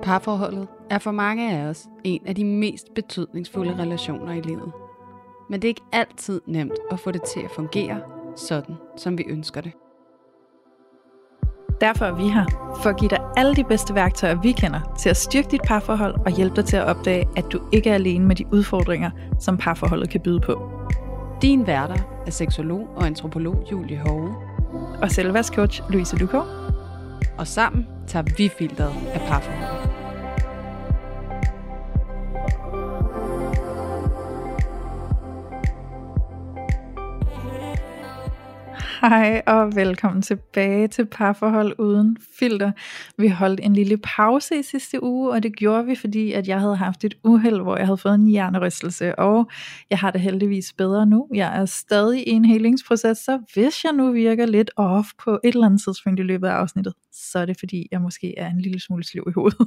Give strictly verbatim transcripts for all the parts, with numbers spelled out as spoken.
Parforholdet er for mange af os en af de mest betydningsfulde relationer i livet. Men det er ikke altid nemt at få det til at fungere sådan, som vi ønsker det. Derfor er vi her, for at give dig alle de bedste værktøjer, vi kender, til at styrke dit parforhold og hjælpe dig til at opdage, at du ikke er alene med de udfordringer, som parforholdet kan byde på. Din værter er seksolog og antropolog Julie Hove og selvværdscoach Louise Lukov. Og sammen tager vi filteret af parforholdet. Hej og velkommen tilbage til Parforhold uden filter. Vi holdt en lille pause i sidste uge, og det gjorde vi, fordi at jeg havde haft et uheld, hvor jeg havde fået en hjernerystelse, og jeg har det heldigvis bedre nu. Jeg er stadig i en helingsproces, så hvis jeg nu virker lidt off på et eller andet tidspunkt i løbet af afsnittet, så er det fordi, jeg måske er en lille smule sløv i hovedet.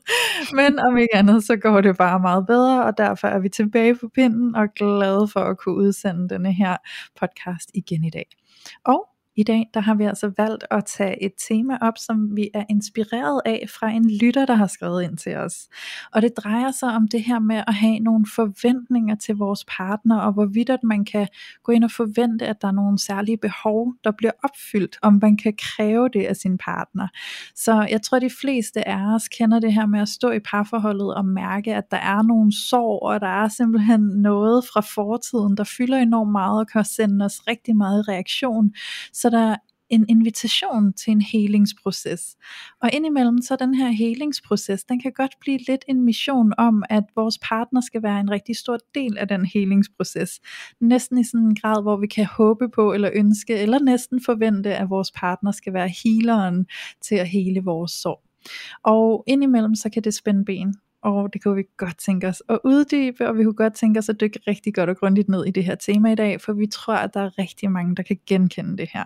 Men om ikke andet, så går det bare meget bedre, og derfor er vi tilbage på pinden og glade for at kunne udsende denne her podcast igen i dag. Og i dag, der har vi altså valgt at tage et tema op, som vi er inspireret af fra en lytter, der har skrevet ind til os. Og det drejer sig om det her med at have nogle forventninger til vores partner, og hvorvidt at man kan gå ind og forvente, at der er nogle særlige behov, der bliver opfyldt, om man kan kræve det af sin partner. Så jeg tror, de fleste af os kender det her med at stå i parforholdet og mærke, at der er nogle sorg, og der er simpelthen noget fra fortiden, der fylder enormt meget og kan sende os rigtig meget reaktion. Så der er en invitation til en helingsproces. Og indimellem så den her helingsproces, den kan godt blive lidt en mission om, at vores partner skal være en rigtig stor del af den helingsproces. Næsten i sådan en grad, hvor vi kan håbe på eller ønske, eller næsten forvente, at vores partner skal være healeren til at hele vores sorg. Og indimellem så kan det spænde ben. Og det kunne vi godt tænke os at uddybe, og vi kunne godt tænke os at dykke rigtig godt og grundigt ned i det her tema i dag, for vi tror, at der er rigtig mange, der kan genkende det her.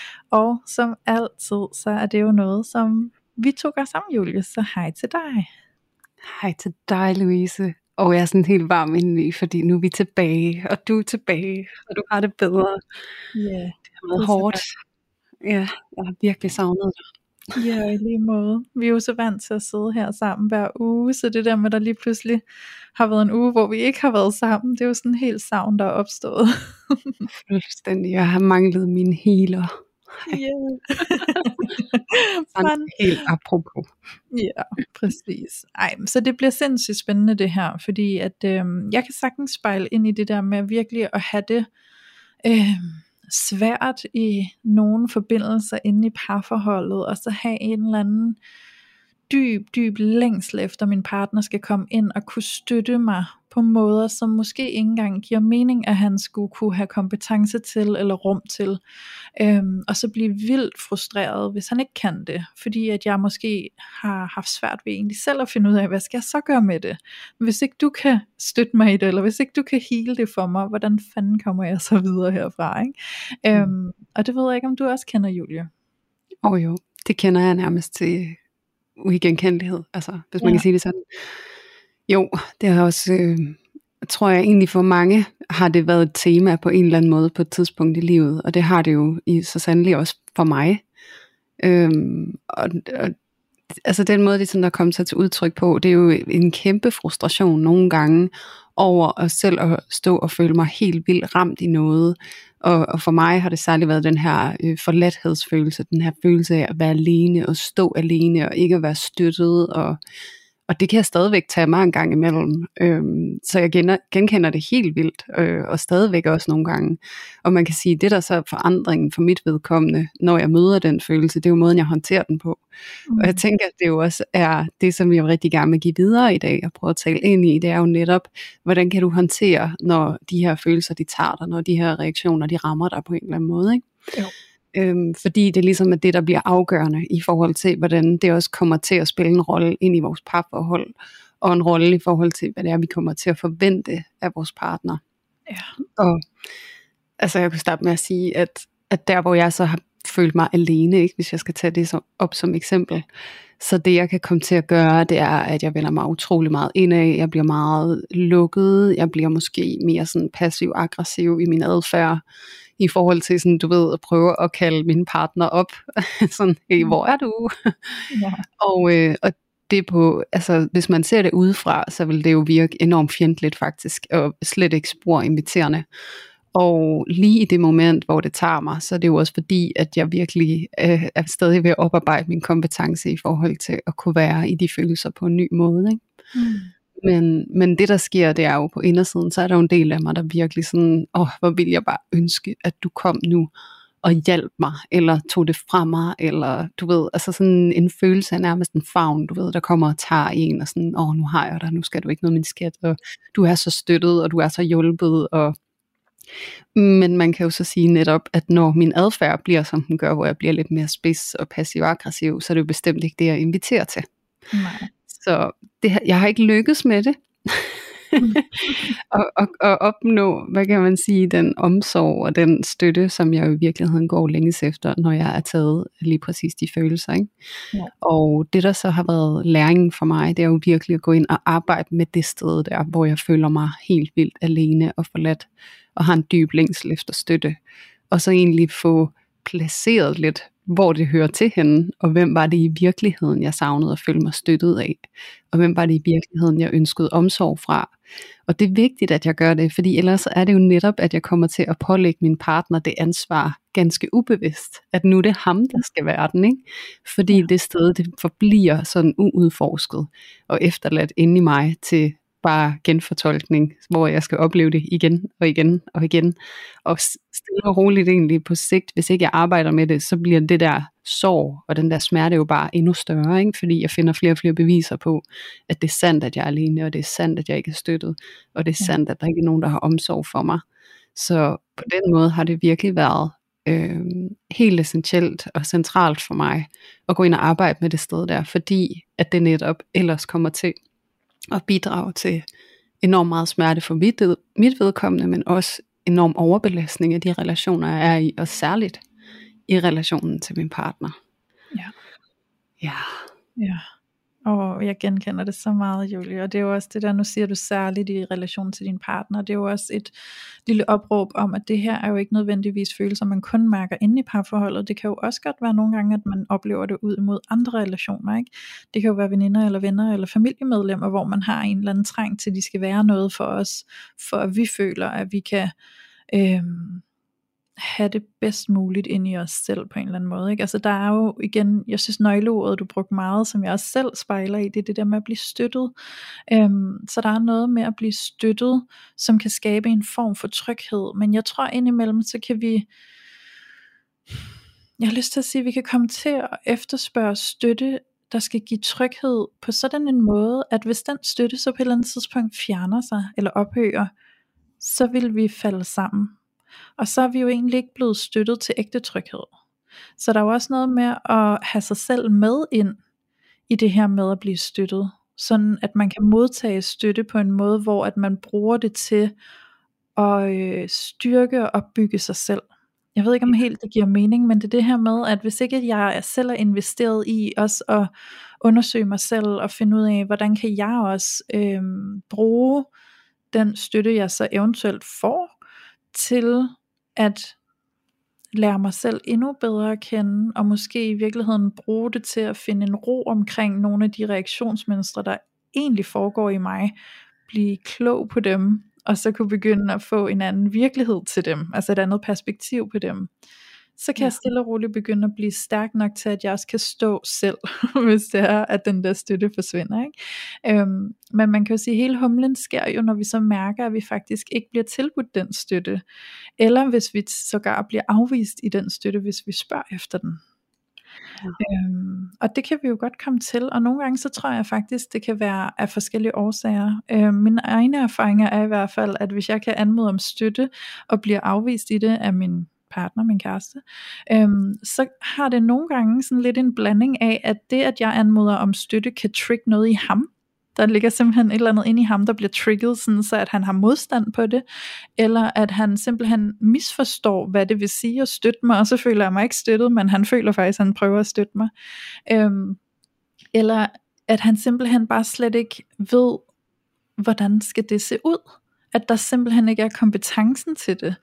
Og som altid, så er det jo noget, som vi to gør sammen, Julie, så hej til dig. Hej til dig, Louise. Og jeg er sådan helt varm indeni, fordi nu er vi tilbage, og du er tilbage, og du har det bedre. Ja, yeah, det har været hårdt. Ja, jeg har virkelig savnet dig. Ja, i lige måde. Vi er jo så vant til at sidde her sammen hver uge, så det der med, at der lige pludselig har været en uge, hvor vi ikke har været sammen, det er jo sådan en helt savn, der er opstået. Fuldstændig. Jeg har manglet mine healer. Ja. Sådan helt apropos. Ja, præcis. Ej, så det bliver sindssygt spændende det her, fordi at øh, jeg kan sagtens spejle ind i det der med virkelig at have det øh, svært i nogle forbindelser inde i parforholdet, og så have en eller anden dyb, dyb længsel efter min partner skal komme ind og kunne støtte mig på måder, som måske ikke engang giver mening, at han skulle kunne have kompetence til eller rum til, øhm, og så blive vildt frustreret, hvis han ikke kan det, fordi at jeg måske har haft svært ved egentlig selv at finde ud af, hvad skal jeg så gøre med det, hvis ikke du kan støtte mig i det, eller hvis ikke du kan heale det for mig, hvordan fanden kommer jeg så videre herfra, ikke? Mm. Øhm, og det ved jeg ikke, om du også kender, Julie. Åh oh, jo, det kender jeg nærmest til uigenkendelighed, altså hvis man ja. kan sige det sådan. Jo, det har også, øh, tror jeg egentlig for mange, har det været et tema på en eller anden måde på et tidspunkt i livet, og det har det jo i, så sandelig også for mig. Øhm, og, og, altså den måde, det sådan der kommer sig til udtryk på, det er jo en kæmpe frustration nogle gange, over at selv at stå og føle mig helt vildt ramt i noget, og, og for mig har det særligt været den her øh, forladthedsfølelse, den her følelse af at være alene, og stå alene, og ikke at være støttet, og Og det kan jeg stadigvæk tage mig en gang imellem. Øhm, så jeg genkender, genkender det helt vildt, øh, og stadigvæk også nogle gange. Og man kan sige, det der så er forandringen for mit vedkommende, når jeg møder den følelse, det er jo måden, jeg håndterer den på. Mm. Og jeg tænker, at det jo også er det, som jeg rigtig gerne vil give videre i dag, og prøve at tale ind i, det er jo netop, hvordan kan du håndtere, når de her følelser, de tager dig, når de her reaktioner, de rammer dig på en eller anden måde, ikke? Jo. Øhm, fordi det ligesom er det, der bliver afgørende i forhold til, hvordan det også kommer til at spille en rolle ind i vores parforhold, og en rolle i forhold til, hvad det er, vi kommer til at forvente af vores partner. Ja. Og altså jeg kunne starte med at sige, at, at der hvor jeg så har følt mig alene, ikke, hvis jeg skal tage det så op som eksempel, så det jeg kan komme til at gøre, det er, at jeg vender mig utrolig meget indad, jeg bliver meget lukket, jeg bliver måske mere sådan passiv-aggressiv i min adfærd, i forhold til sådan, du ved, at prøve at kalde min partner op, sådan, hey, hvor er du? Ja. og, øh, og det på, altså hvis man ser det udefra, så vil det jo virke enormt fjendtligt faktisk, og slet ikke spor inviterende. Og lige i det moment, hvor det tager mig, så er det jo også fordi, at jeg virkelig øh, er stadig ved at oparbejde min kompetence i forhold til at kunne være i de følelser på en ny måde, ikke? Mm. Men, men det der sker, det er jo på indersiden, så er der jo en del af mig, der virkelig sådan, åh, hvor vil jeg bare ønske, at du kom nu og hjalp mig, eller tog det fra mig, eller du ved, altså sådan en følelse af nærmest en favn, du ved, der kommer og tager i en, og sådan, åh, nu har jeg dig, nu skal du ikke noget med min skat, og du er så støttet, og du er så hjulpet, og men man kan jo så sige netop, at når min adfærd bliver, som den gør, hvor jeg bliver lidt mere spids og passiv-aggressiv, så er det jo bestemt ikke det, jeg inviterer til. Nej. Så det, jeg har ikke lykkes med det. og, og, og opnå, hvad kan man sige, den omsorg og den støtte, som jeg jo i virkeligheden går længes efter, når jeg er taget lige præcis de følelser, ikke? Ja. Og det der så har været læringen for mig, det er jo virkelig at gå ind og arbejde med det sted der, hvor jeg føler mig helt vildt alene og forladt, og har en dyb længsel efter støtte, og så egentlig få placeret lidt, hvor det hører til henne, og hvem var det i virkeligheden, jeg savnede at føle mig støttet af, og hvem var det i virkeligheden, jeg ønskede omsorg fra. Og det er vigtigt, at jeg gør det, fordi ellers er det jo netop, at jeg kommer til at pålægge min partner det ansvar ganske ubevidst, at nu er det ham, der skal være den, ikke? Fordi det sted, det forbliver sådan uudforsket, og efterladt inde i mig til bare genfortolkning, hvor jeg skal opleve det igen og igen og igen, og stille og roligt egentlig på sigt, hvis ikke jeg arbejder med det, så bliver det der sorg og den der smerte jo bare endnu større, ikke? Fordi jeg finder flere og flere beviser på, at det er sandt, at jeg er alene, og det er sandt, at jeg ikke er støttet, og det er sandt, at der ikke er nogen, der har omsorg for mig. Så på den måde har det virkelig været øh, helt essentielt og centralt for mig at gå ind og arbejde med det sted der, fordi at det netop ellers kommer til og bidrage til enormt meget smerte for mit, mit vedkommende, men også enorm overbelastning af de relationer, jeg er i, og særligt i relationen til min partner. Ja. Ja. Ja. Og jeg genkender det så meget, Julie, og det er jo også det der, nu siger du særligt i relation til din partner, det er jo også et lille opråb om, at det her er jo ikke nødvendigvis følelser, man kun mærker inde i parforholdet. Det kan jo også godt være nogle gange, at man oplever det ud imod andre relationer, ikke? Det kan jo være veninder eller venner eller familiemedlemmer, hvor man har en eller anden trang til, at de skal være noget for os, for at vi føler, at vi kan øhm, have det bedst muligt inde i os selv på en eller anden måde, ikke? Altså der er jo igen, jeg synes nøgleordet du brugte meget, som jeg også selv spejler i, det er det der med at blive støttet. øhm, så der er noget med at blive støttet, som kan skabe en form for tryghed, men jeg tror indimellem, så kan vi, jeg har lyst til at sige, at vi kan komme til at efterspørge støtte, der skal give tryghed på sådan en måde, at hvis den støtte så på et eller andet tidspunkt fjerner sig, eller ophører, så vil vi falde sammen. Og så er vi jo egentlig ikke blevet støttet til ægte tryghed. Så der er jo også noget med at have sig selv med ind i det her med at blive støttet. Sådan at man kan modtage støtte på en måde, hvor at man bruger det til at øh, styrke og opbygge sig selv. Jeg ved ikke om helt det giver mening, men det er det her med, at hvis ikke jeg selv er investeret i også at undersøge mig selv og finde ud af, hvordan kan jeg også øh, bruge den støtte, jeg så eventuelt får, til at lære mig selv endnu bedre at kende, og måske i virkeligheden bruge det til at finde en ro omkring nogle af de reaktionsmønstre, der egentlig foregår i mig, blive klog på dem, og så kunne begynde at få en anden virkelighed til dem, altså et andet perspektiv på dem. Så kan ja. jeg stille og roligt begynde at blive stærk nok til, at jeg også kan stå selv, hvis det er, at den der støtte forsvinder, ikke? Øhm, men man kan jo sige, at hele humlen sker jo, når vi så mærker, at vi faktisk ikke bliver tilbudt den støtte, eller hvis vi sågar bliver afvist i den støtte, hvis vi spørger efter den. Ja. Øhm, og det kan vi jo godt komme til, og nogle gange så tror jeg faktisk, det kan være af forskellige årsager. Øhm, mine egne erfaringer er i hvert fald, at hvis jeg kan anmode om støtte, og bliver afvist i det af min partner, min kæreste, øhm, så har det nogle gange sådan lidt en blanding af, at det at jeg anmoder om støtte, kan trigge noget i ham. Der ligger simpelthen et eller andet inde i ham, der bliver trigget, sådan så at han har modstand på det, eller at han simpelthen misforstår, hvad det vil sige at støtte mig, og så føler jeg mig ikke støttet, men han føler faktisk, at han prøver at støtte mig. Øhm, eller at han simpelthen bare slet ikke ved, hvordan skal det se ud, at der simpelthen ikke er kompetencen til det,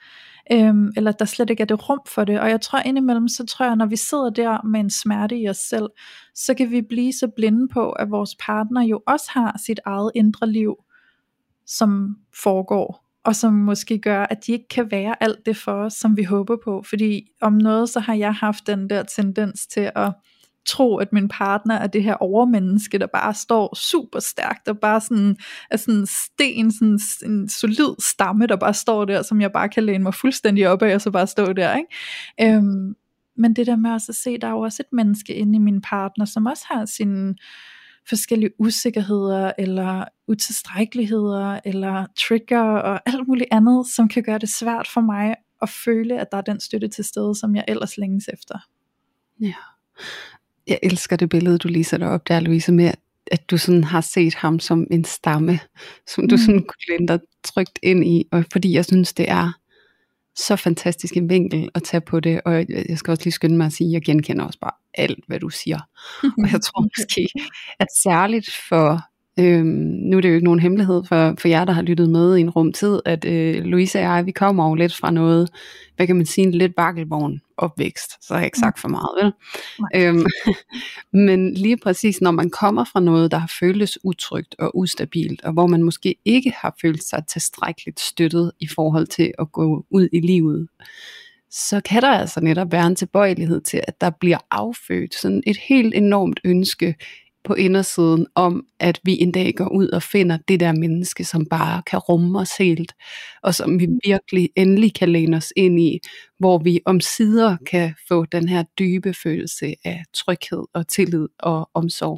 øhm, eller der slet ikke er det rum for det. Og jeg tror indimellem, så tror jeg, når vi sidder der med en smerte i os selv, så kan vi blive så blinde på, at vores partner jo også har sit eget indre liv, som foregår, og som måske gør, at de ikke kan være alt det for os, som vi håber på. Fordi om noget, så har jeg haft den der tendens til at tro, at min partner er det her overmenneske, der bare står super stærkt, og bare sådan er sådan en sten, sådan en solid stamme, der bare står der, som jeg bare kan læne mig fuldstændig op af, og så bare stå der, ikke? Øhm, men det der med også at se, der er jo også et menneske inde i min partner, som også har sine forskellige usikkerheder, eller utilstrækkeligheder, eller trigger, og alt muligt andet, som kan gøre det svært for mig, at føle, at der er den støtte til stede, som jeg ellers længes efter. Ja. Jeg elsker det billede, du lige sætter op der, Louise, med at du sådan har set ham som en stamme, som du sådan kunne lænde dig trygt ind i, og fordi jeg synes, det er så fantastisk en vinkel at tage på det, og jeg skal også lige skynde mig at sige, at jeg genkender også bare alt, hvad du siger. Og jeg tror måske, at særligt for, øhm, nu er det jo ikke nogen hemmelighed for, for jer, der har lyttet med i en rum tid, at øh, Louise og jeg, vi kommer jo lidt fra noget, hvad kan man sige, en lidt bakkelvogn opvækst, så har jeg ikke sagt for meget, vel? Øhm, men lige præcis, når man kommer fra noget, der har føltes utrygt og ustabilt, og hvor man måske ikke har følt sig tilstrækkeligt støttet i forhold til at gå ud i livet, så kan der altså netop være en tilbøjelighed til, at der bliver affødt sådan et helt enormt ønske på indersiden om, at vi en dag går ud og finder det der menneske, som bare kan rumme os helt, og som vi virkelig endelig kan læne os ind i, hvor vi omsider kan få den her dybe følelse af tryghed og tillid og omsorg.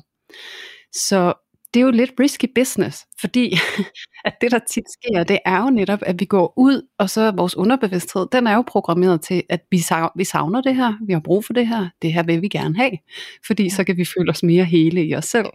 Så det er jo lidt risky business, fordi at det der tit sker, det er jo netop, at vi går ud, og så vores underbevidsthed, den er jo programmeret til, at vi savner, vi savner det her, vi har brug for det her, det her vil vi gerne have, fordi så kan vi føle os mere hele i os selv.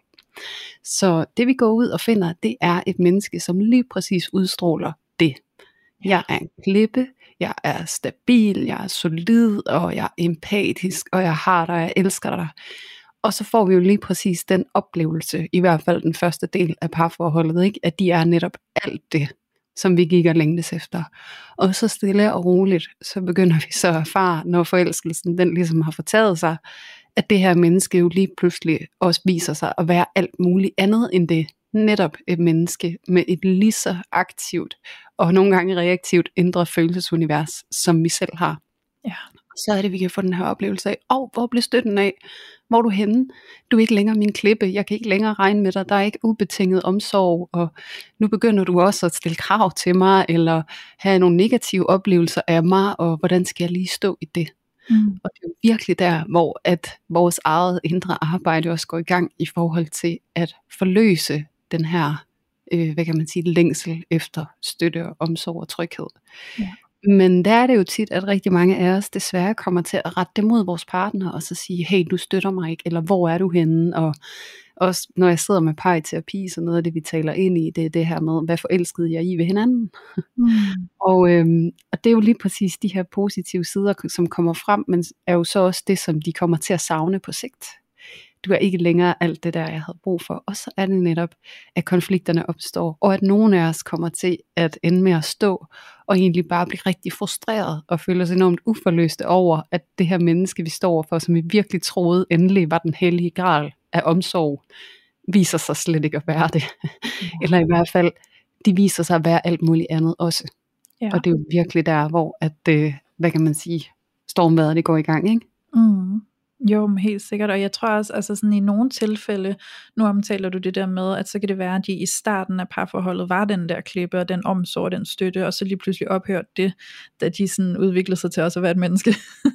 Så det vi går ud og finder, det er et menneske, som lige præcis udstråler det. Jeg er en klippe, jeg er stabil, jeg er solid, og jeg er empatisk, og jeg har dig, jeg elsker dig. Og så får vi jo lige præcis den oplevelse, i hvert fald den første del af parforholdet, ikke? At de er netop alt det, som vi gik og længtes efter. Og så stille og roligt, så begynder vi så at erfare, når forelskelsen den ligesom har fortaget sig, at det her menneske jo lige pludselig også viser sig at være alt muligt andet end det. Netop et menneske med et lige så aktivt og nogle gange reaktivt indre følelsesunivers, som vi selv har. Ja. Så er det, vi kan få den her oplevelse af, åh, oh, hvor blev støtten af? Hvor er du henne? Du er ikke længere min klippe, jeg kan ikke længere regne med dig, der er ikke ubetinget omsorg, og nu begynder du også at stille krav til mig, eller have nogle negative oplevelser af mig, og hvordan skal jeg lige stå i det? Mm. Og det er virkelig der, hvor at vores eget indre arbejde også går i gang, i forhold til at forløse den her, øh, hvad kan man sige, længsel efter støtte og omsorg og tryghed. Ja. Men der er det jo tit, at rigtig mange af os desværre kommer til at rette det mod vores partner, og så sige, hey, du støtter mig ikke, eller hvor er du henne? Og også når jeg sidder med par i terapi, så noget af det, vi taler ind i, det er det her med, hvad forelskede jeg i ved hinanden? Mm. og, øhm, og det er jo lige præcis de her positive sider, som kommer frem, men er jo så også det, som de kommer til at savne på sigt. Du er ikke længere alt det der, jeg havde brug for. Og så er det netop, at konflikterne opstår, og at nogen af os kommer til at ende med at stå, og egentlig bare blive rigtig frustreret, og føle os enormt uforløste over, at det her menneske, vi står for, som vi virkelig troede endelig var den hellige gral af omsorg, viser sig slet ikke at være det. Ja. Eller i hvert fald, de viser sig at være alt muligt andet også. Ja. Og det er jo virkelig der, hvor at, hvad kan man sige, stormvejret det går i gang, ikke? Mm. Jo, men helt sikkert, og jeg tror også, altså sådan i nogle tilfælde, nu omtaler du det der med, at så kan det være, at de i starten af parforholdet var den der klippe, og den omsorg, og den støtte, og så lige pludselig ophørte det, da de sådan udviklede sig til også at være et menneske.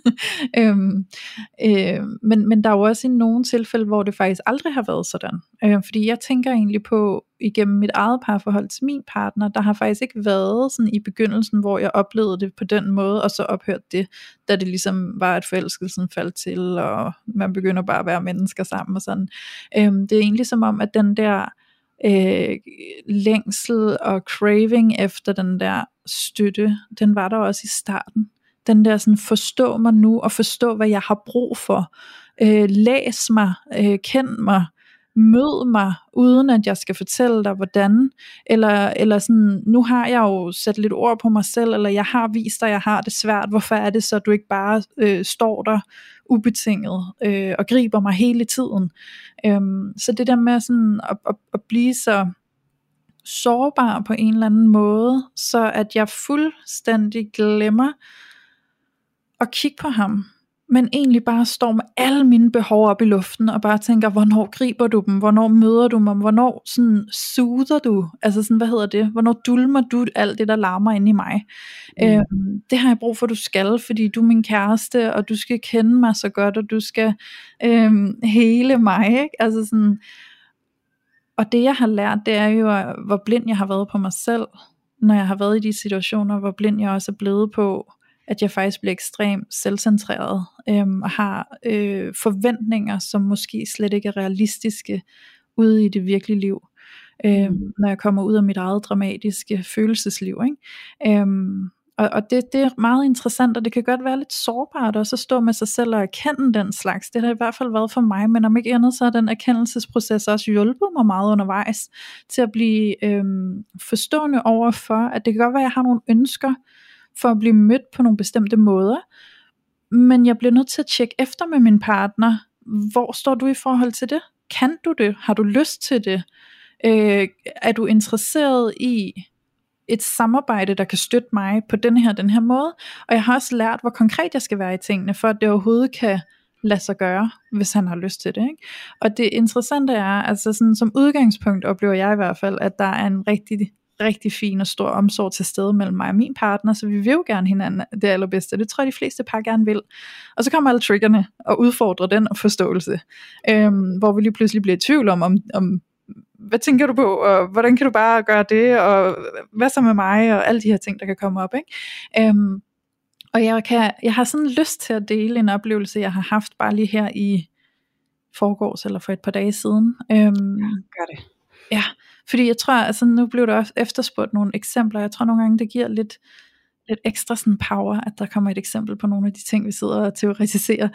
øhm, øh, men, men der er jo også i nogle tilfælde, hvor det faktisk aldrig har været sådan, øh, fordi jeg tænker egentlig på, igennem mit eget parforhold til min partner, der har faktisk ikke været sådan i begyndelsen, hvor jeg oplevede det på den måde, og så ophørte det, da det ligesom var, at forelskelsen faldt til, og man begynder bare at være mennesker sammen og sådan. Øhm, det er egentlig som om, at den der øh, længsel og craving efter den der støtte, den var der også i starten. Den der sådan, forstå mig nu, og forstå, hvad jeg har brug for. Øh, læs mig, øh, kend mig, mød mig, uden at jeg skal fortælle dig hvordan, eller, eller sådan, nu har jeg jo sat lidt ord på mig selv, eller jeg har vist dig, jeg har det svært, hvorfor er det så, at du ikke bare øh, står der ubetinget, øh, og griber mig hele tiden. Øhm, så det der med sådan at, at, at blive så sårbar på en eller anden måde, så at jeg fuldstændig glemmer at kigge på ham, men egentlig bare står med alle mine behov op i luften, og bare tænker, hvornår griber du dem, hvornår møder du mig, hvornår sådan soother du, altså sådan, hvad hedder det, hvornår dulmer du alt det, der larmer inde i mig. Mm. Øhm, det har jeg brug for, du skal, fordi du er min kæreste, og du skal kende mig så godt, og du skal øhm, hele mig, ikke? Altså sådan, og det jeg har lært, det er jo, hvor blind jeg har været på mig selv, når jeg har været i de situationer, hvor blind jeg også er blevet på, at jeg faktisk bliver ekstremt selvcentreret, øhm, og har øh, forventninger, som måske slet ikke er realistiske ude i det virkelige liv, øhm, mm. når jeg kommer ud af mit eget dramatiske følelsesliv, ikke? Øhm, og, og det, det er meget interessant, og det kan godt være lidt sårbart også at stå med sig selv og erkende den slags. Det har i hvert fald været for mig, men om ikke andet, så har den erkendelsesproces også hjulpet mig meget undervejs til at blive øhm, forstående over for, at det kan godt være, at jeg har nogle ønsker for at blive mødt på nogle bestemte måder, men jeg bliver nødt til at tjekke efter med min partner, hvor står du i forhold til det? Kan du det? Har du lyst til det? Øh, er du interesseret i et samarbejde, der kan støtte mig på den her, den her måde? Og jeg har også lært, hvor konkret jeg skal være i tingene, for at det overhovedet kan lade sig gøre, hvis han har lyst til det, ikke? Og det interessante er, altså sådan, som udgangspunkt oplever jeg i hvert fald, at der er en rigtig rigtig fin og stor omsorg til stede mellem mig og min partner, så vi vil jo gerne hinanden det allerbedste. Det tror jeg de fleste par gerne vil. Og så kommer alle triggerne og udfordrer den forståelse, øhm, hvor vi lige pludselig bliver i tvivl om, om, om hvad tænker du på, og hvordan kan du bare gøre det, og hvad så med mig, og alle de her ting, der kan komme op, ikke? Øhm, og jeg, kan, jeg har sådan lyst til at dele en oplevelse, jeg har haft bare lige her i forgårs, eller for et par dage siden. Øhm, ja, gør det. Ja, fordi jeg tror, altså nu blev der efterspurgt nogle eksempler, jeg tror nogle gange, det giver lidt, lidt ekstra sådan power, at der kommer et eksempel på nogle af de ting, vi sidder og teoretiserer.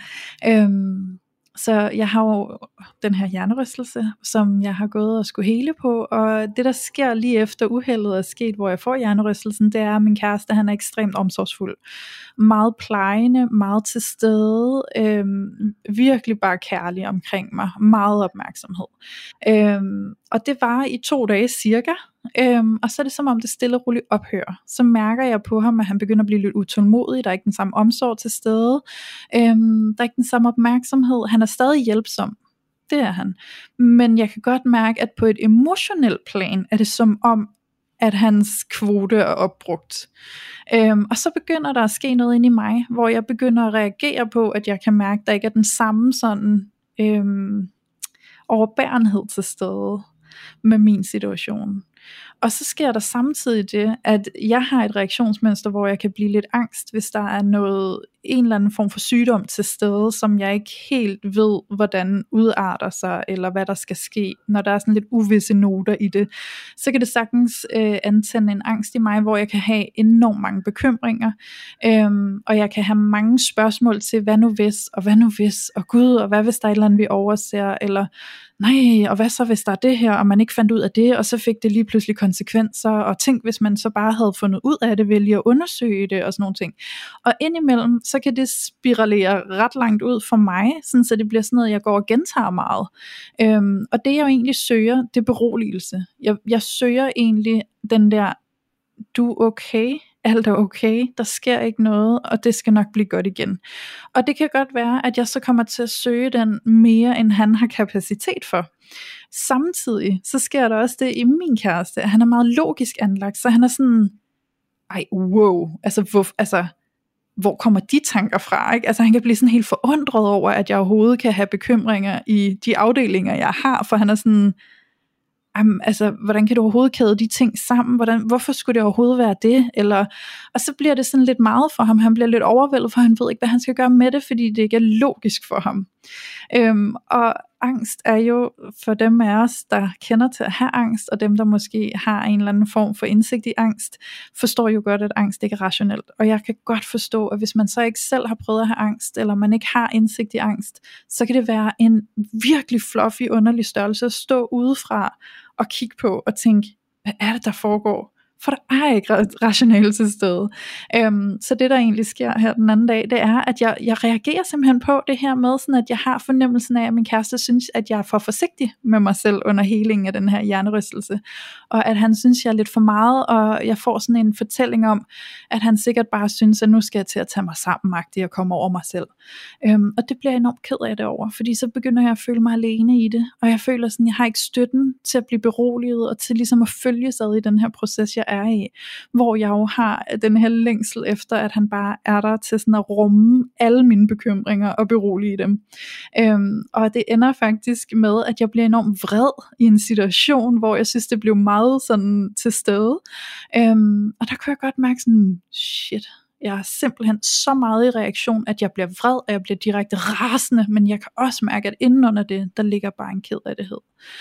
Øhm, så jeg har jo den her hjernerystelse, som jeg har gået og skulle hele på, og det der sker lige efter uheldet er sket, hvor jeg får hjernerystelsen, det er, at min kæreste, han er ekstremt omsorgsfuld, meget plejende, meget til stede, øhm, virkelig bare kærlig omkring mig, meget opmærksomhed. Øhm, og det var i to dage cirka, øhm, og så er det som om det stille og roligt ophører. Så mærker jeg på ham, at han begynder at blive lidt utålmodig, der er ikke den samme omsorg til stede, øhm, der er ikke den samme opmærksomhed, han er stadig hjælpsom, det er han, men jeg kan godt mærke, at på et emotionelt plan, er det som om, at hans kvote er opbrugt. Øhm, og så begynder der at ske noget inde i mig, hvor jeg begynder at reagere på, at jeg kan mærke, at der ikke er den samme sådan øhm, overbærenhed til stede med min situation. Og så sker der samtidig det, at jeg har et reaktionsmønster, hvor jeg kan blive lidt angst, hvis der er noget, en eller anden form for sygdom til stede, som jeg ikke helt ved, hvordan udarter sig, eller hvad der skal ske, når der er sådan lidt uvisse noter i det. Så kan det sagtens øh, antænde en angst i mig, hvor jeg kan have enormt mange bekymringer, øhm, og jeg kan have mange spørgsmål til, hvad nu hvis, og hvad nu hvis, og gud, og hvad hvis der er et eller andet, vi overser, eller nej, og hvad så hvis der er det her, og man ikke fandt ud af det, og så fik det lige pludselig konsekvenser, og tænk hvis man så bare havde fundet ud af det ved lige at undersøge det, og sådan nogle ting. Og indimellem, så kan det spiralere ret langt ud for mig, sådan så det bliver sådan noget, jeg går og gentager meget. Øhm, og det jeg jo egentlig søger, det er beroligelse. Jeg, jeg søger egentlig den der, du er okay, alt er okay, der sker ikke noget, og det skal nok blive godt igen. Og det kan godt være, at jeg så kommer til at søge den mere, end han har kapacitet for. Samtidig, så sker der også det i min kæreste, at han er meget logisk anlagt, så han er sådan, ej, wow, altså, hvor, altså, hvor kommer de tanker fra, ikke? Altså han kan blive sådan helt forundret over, at jeg overhovedet kan have bekymringer i de afdelinger, jeg har, for han er sådan, Jamen, altså, hvordan kan du overhovedet kæde de ting sammen? Hvordan, hvorfor skulle det overhovedet være det? Eller, og så bliver det sådan lidt meget for ham. Han bliver lidt overvældet, for han ved ikke, hvad han skal gøre med det, fordi det ikke er logisk for ham. Øhm, og angst er jo for dem af os, der kender til at have angst, og dem, der måske har en eller anden form for indsigt i angst, forstår jo godt, at angst ikke er rationelt. Og jeg kan godt forstå, at hvis man så ikke selv har prøvet at have angst, eller man ikke har indsigt i angst, så kan det være en virkelig fluffy, underlig størrelse at stå udefra og kigge på og tænke, hvad er det, der foregår? For der er ikke rationale til stede. Øhm, så det der egentlig sker her den anden dag, det er, at jeg, jeg reagerer simpelthen på det her med, sådan at jeg har fornemmelsen af, at min kæreste synes, at jeg er for forsigtig med mig selv under helingen af den her hjernerystelse, og at han synes, jeg er lidt for meget, og jeg får sådan en fortælling om, at han sikkert bare synes, at nu skal jeg til at tage mig sammen, magtigt og komme over mig selv. Øhm, og det bliver jeg enormt ked af det over, fordi så begynder jeg at føle mig alene i det, og jeg føler sådan, jeg har ikke støtten til at blive beroliget, og til ligesom at følge sig i den her proces, jeg er i, hvor jeg jo har den her længsel efter, at han bare er der til sådan at rumme alle mine bekymringer og berolige dem. Øhm, og det ender faktisk med, at jeg bliver enormt vred i en situation, hvor jeg synes, det blev meget sådan til stede. Øhm, og der kunne jeg godt mærke sådan, shit, jeg er simpelthen så meget i reaktion, at jeg bliver vred, og jeg bliver direkte rasende, men jeg kan også mærke, at indenunder det, der ligger bare en kederlighed.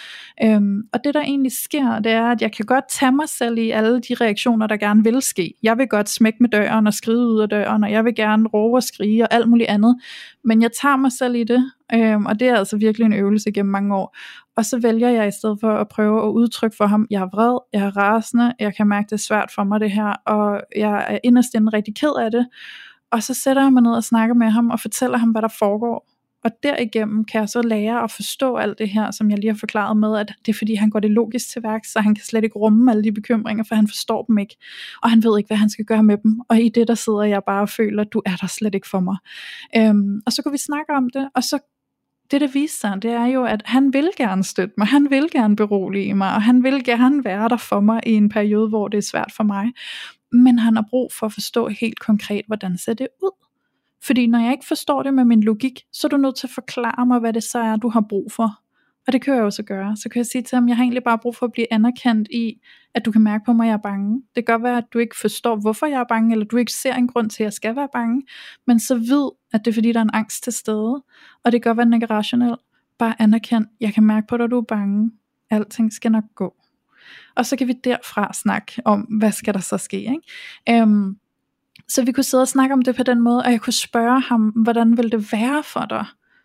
Øhm, og det der egentlig sker, det er, at jeg kan godt tage mig selv i alle de reaktioner, der gerne vil ske. Jeg vil godt smække med døren og skride ud af døren, og jeg vil gerne råbe og skrige og alt muligt andet, men jeg tager mig selv i det, øhm, og det er altså virkelig en øvelse gennem mange år. Og så vælger jeg i stedet for at prøve at udtrykke for ham, jeg er vred, jeg er rasende, jeg kan mærke, det er svært for mig det her, og jeg er inderst inde rigtig ked af det. Og så sætter jeg mig ned og snakker med ham og fortæller ham, hvad der foregår. Og derigennem kan jeg så lære at forstå alt det her, som jeg lige har forklaret med, at det er fordi han går det logisk til værks, så han kan slet ikke rumme alle de bekymringer, for han forstår dem ikke, og han ved ikke, hvad han skal gøre med dem, og i det der sidder jeg bare og føler, at du er der slet ikke for mig. Øhm, og så kunne vi snakke om det, og så det der viser sig, det er jo, at han vil gerne støtte mig, han vil gerne berolige mig, og han vil gerne være der for mig i en periode, hvor det er svært for mig, men han har brug for at forstå helt konkret, hvordan ser det ud. Fordi når jeg ikke forstår det med min logik, så er du nødt til at forklare mig, hvad det så er, du har brug for. Og det kan jeg jo så gøre. Så kan jeg sige til ham, jeg har egentlig bare brug for at blive anerkendt i, at du kan mærke på mig, at jeg er bange. Det kan godt være, at du ikke forstår, hvorfor jeg er bange, eller du ikke ser en grund til, at jeg skal være bange. Men så vid, at det er fordi, der er en angst til stede. Og det kan godt være, at den ikke er rationel. Bare anerkend, jeg kan mærke på dig, at du er bange. Alting skal nok gå. Og så kan vi derfra snakke om, hvad skal der så ske, ikke? Um, Så vi kunne sidde og snakke om det på den måde, og jeg kunne spørge ham, hvordan ville det være for dig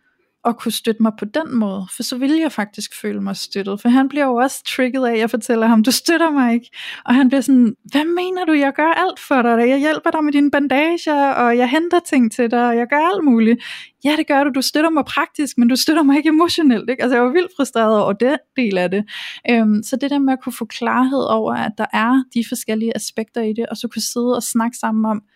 at kunne støtte mig på den måde, for så ville jeg faktisk føle mig støttet, for han bliver jo også trigget af, at jeg fortæller ham, du støtter mig ikke, og han bliver sådan, hvad mener du, jeg gør alt for dig, jeg hjælper dig med dine bandager, og jeg henter ting til dig, og jeg gør alt muligt. Ja, det gør du, du støtter mig praktisk, men du støtter mig ikke emotionelt, ikke? Altså jeg var vildt frustreret over den del af det. Øhm, så det der med at kunne få klarhed over, at der er de forskellige aspekter i det, og så kunne sidde og snakke sammen om,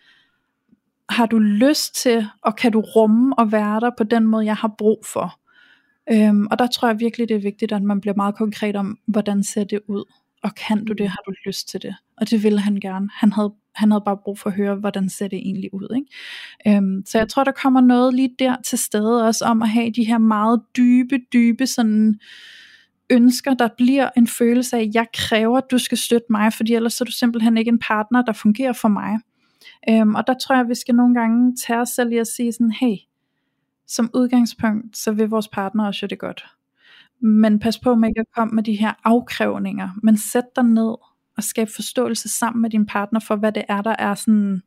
har du lyst til, og kan du rumme og være der på den måde, jeg har brug for? Øhm, og der tror jeg virkelig, det er vigtigt, at man bliver meget konkret om, hvordan ser det ud? Og kan du det? Har du lyst til det? Og det ville han gerne. Han havde, han havde bare brug for at høre, hvordan ser det egentlig ud, ikke? Øhm, så jeg tror, der kommer noget lige der til stede også, om at have de her meget dybe, dybe sådan ønsker, der bliver en følelse af, jeg kræver, at du skal støtte mig, fordi ellers er du simpelthen ikke en partner, der fungerer for mig. Øhm, og der tror jeg, at vi skal nogle gange tage os selv i at sige sådan, hey, som udgangspunkt, så vil vores partner også det godt. Men pas på med ikke at komme med de her afkrævninger, men sæt dig ned og skab forståelse sammen med din partner for, hvad det er, der er sådan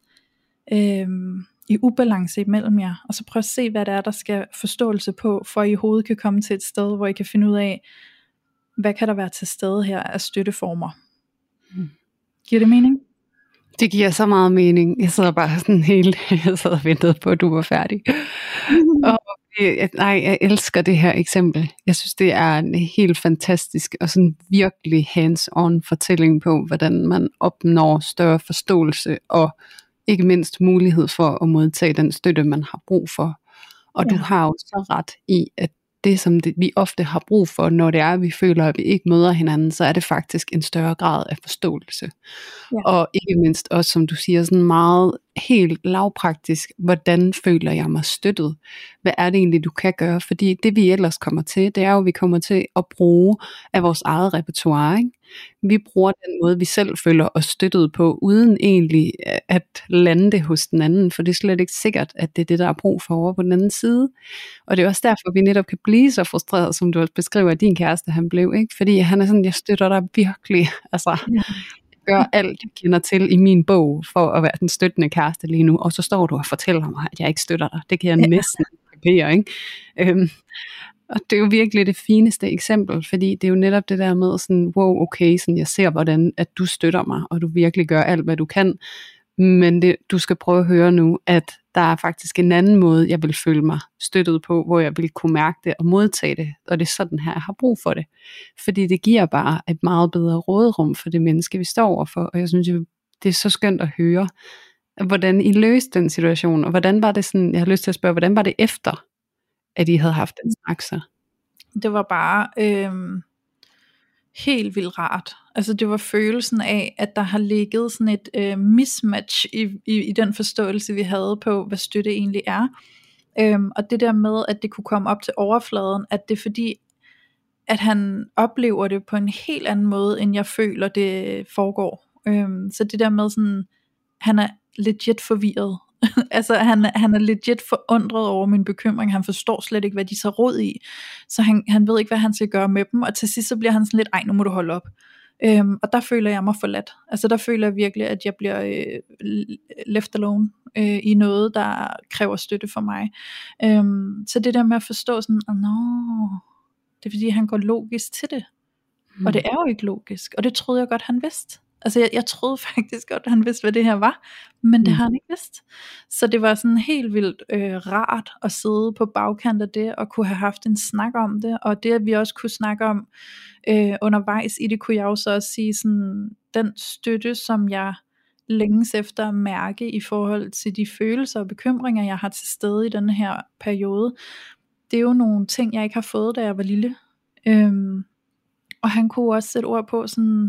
øhm, i ubalance imellem jer. Og så prøv at se, hvad det er, der skal forståelse på, for I hovedet kan komme til et sted, hvor I kan finde ud af, hvad kan der være til stede her af støtteformer. Hmm. Giver det mening? Det giver så meget mening. Jeg sidder bare sådan helt, jeg sad og ventede på, at du var færdig. Mm. Og nej, jeg elsker det her eksempel. Jeg synes, det er en helt fantastisk og sådan virkelig hands-on fortælling på, hvordan man opnår større forståelse og ikke mindst mulighed for at modtage den støtte, man har brug for. Og ja. Du har jo så ret i, at det, som det, vi ofte har brug for, når det er, at vi føler, at vi ikke møder hinanden, så er det faktisk en større grad af forståelse. Ja. Og ikke mindst også, som du siger, sådan meget helt lavpraktisk, hvordan føler jeg mig støttet? Hvad er det egentlig, du kan gøre? Fordi det vi ellers kommer til, det er jo, at vi kommer til at bruge af vores eget repertoire, ikke? Vi bruger den måde, vi selv føler os støttet på, uden egentlig at lande det hos den anden, for det er slet ikke sikkert, at det er det, der er brug for over på den anden side. Og det er også derfor, vi netop kan blive så frustreret, som du også beskriver, at din kæreste han blev, ikke? Fordi han er sådan, jeg støtter dig virkelig, altså gør alt, jeg kender til i min bog, for at være den støttende kæreste lige nu, og så står du og fortæller mig, at jeg ikke støtter dig. Det kan jeg næsten kapere, ikke? Øhm, og det er jo virkelig det fineste eksempel, fordi det er jo netop det der med sådan, wow, okay, sådan jeg ser, hvordan at du støtter mig, og du virkelig gør alt, hvad du kan, men det, du skal prøve at høre nu, at der er faktisk en anden måde, jeg vil føle mig støttet på, hvor jeg vil kunne mærke det og modtage det, og det er sådan her, jeg har brug for det. Fordi det giver bare et meget bedre råderum for det menneske, vi står overfor, og jeg synes, det er så skønt at høre, hvordan I løste den situation, og hvordan var det sådan, jeg har lyst til at spørge, hvordan var det efter, at I havde haft den snak så? Det var bare øh, helt vildt rart. Altså det var følelsen af, at der har ligget sådan et øh, mismatch i, i, i den forståelse, vi havde på, hvad støtte egentlig er. Øhm, og det der med, at det kunne komme op til overfladen, at det er fordi, at han oplever det på en helt anden måde, end jeg føler, det foregår. Øhm, så det der med sådan, han er legit forvirret. altså han, han er legit forundret over min bekymring. Han forstår slet ikke, hvad de så rod i. Så han, han ved ikke, hvad han skal gøre med dem. Og til sidst så bliver han sådan lidt, ej, nu må du holde op. Øhm, og der føler jeg mig forladt. Altså der føler jeg virkelig, at jeg bliver øh, left alone øh, i noget, der kræver støtte for mig. Øhm, så det der med at forstå sådan, oh, no, det er fordi han går logisk til det. Mm. Og det er jo ikke logisk. Og det troede jeg godt, han vidste. Altså jeg, jeg troede faktisk godt, at han vidste, hvad det her var, men det mm. har han ikke vidst. Så det var sådan helt vildt øh, rart at sidde på bagkant af det, og kunne have haft en snak om det, og det at vi også kunne snakke om øh, undervejs i det, kunne jeg jo så også sige, sådan, den støtte, som jeg længes efter at mærke i forhold til de følelser og bekymringer, jeg har til stede i den her periode, det er jo nogle ting, jeg ikke har fået, da jeg var lille. Øhm, og han kunne også sætte ord på sådan,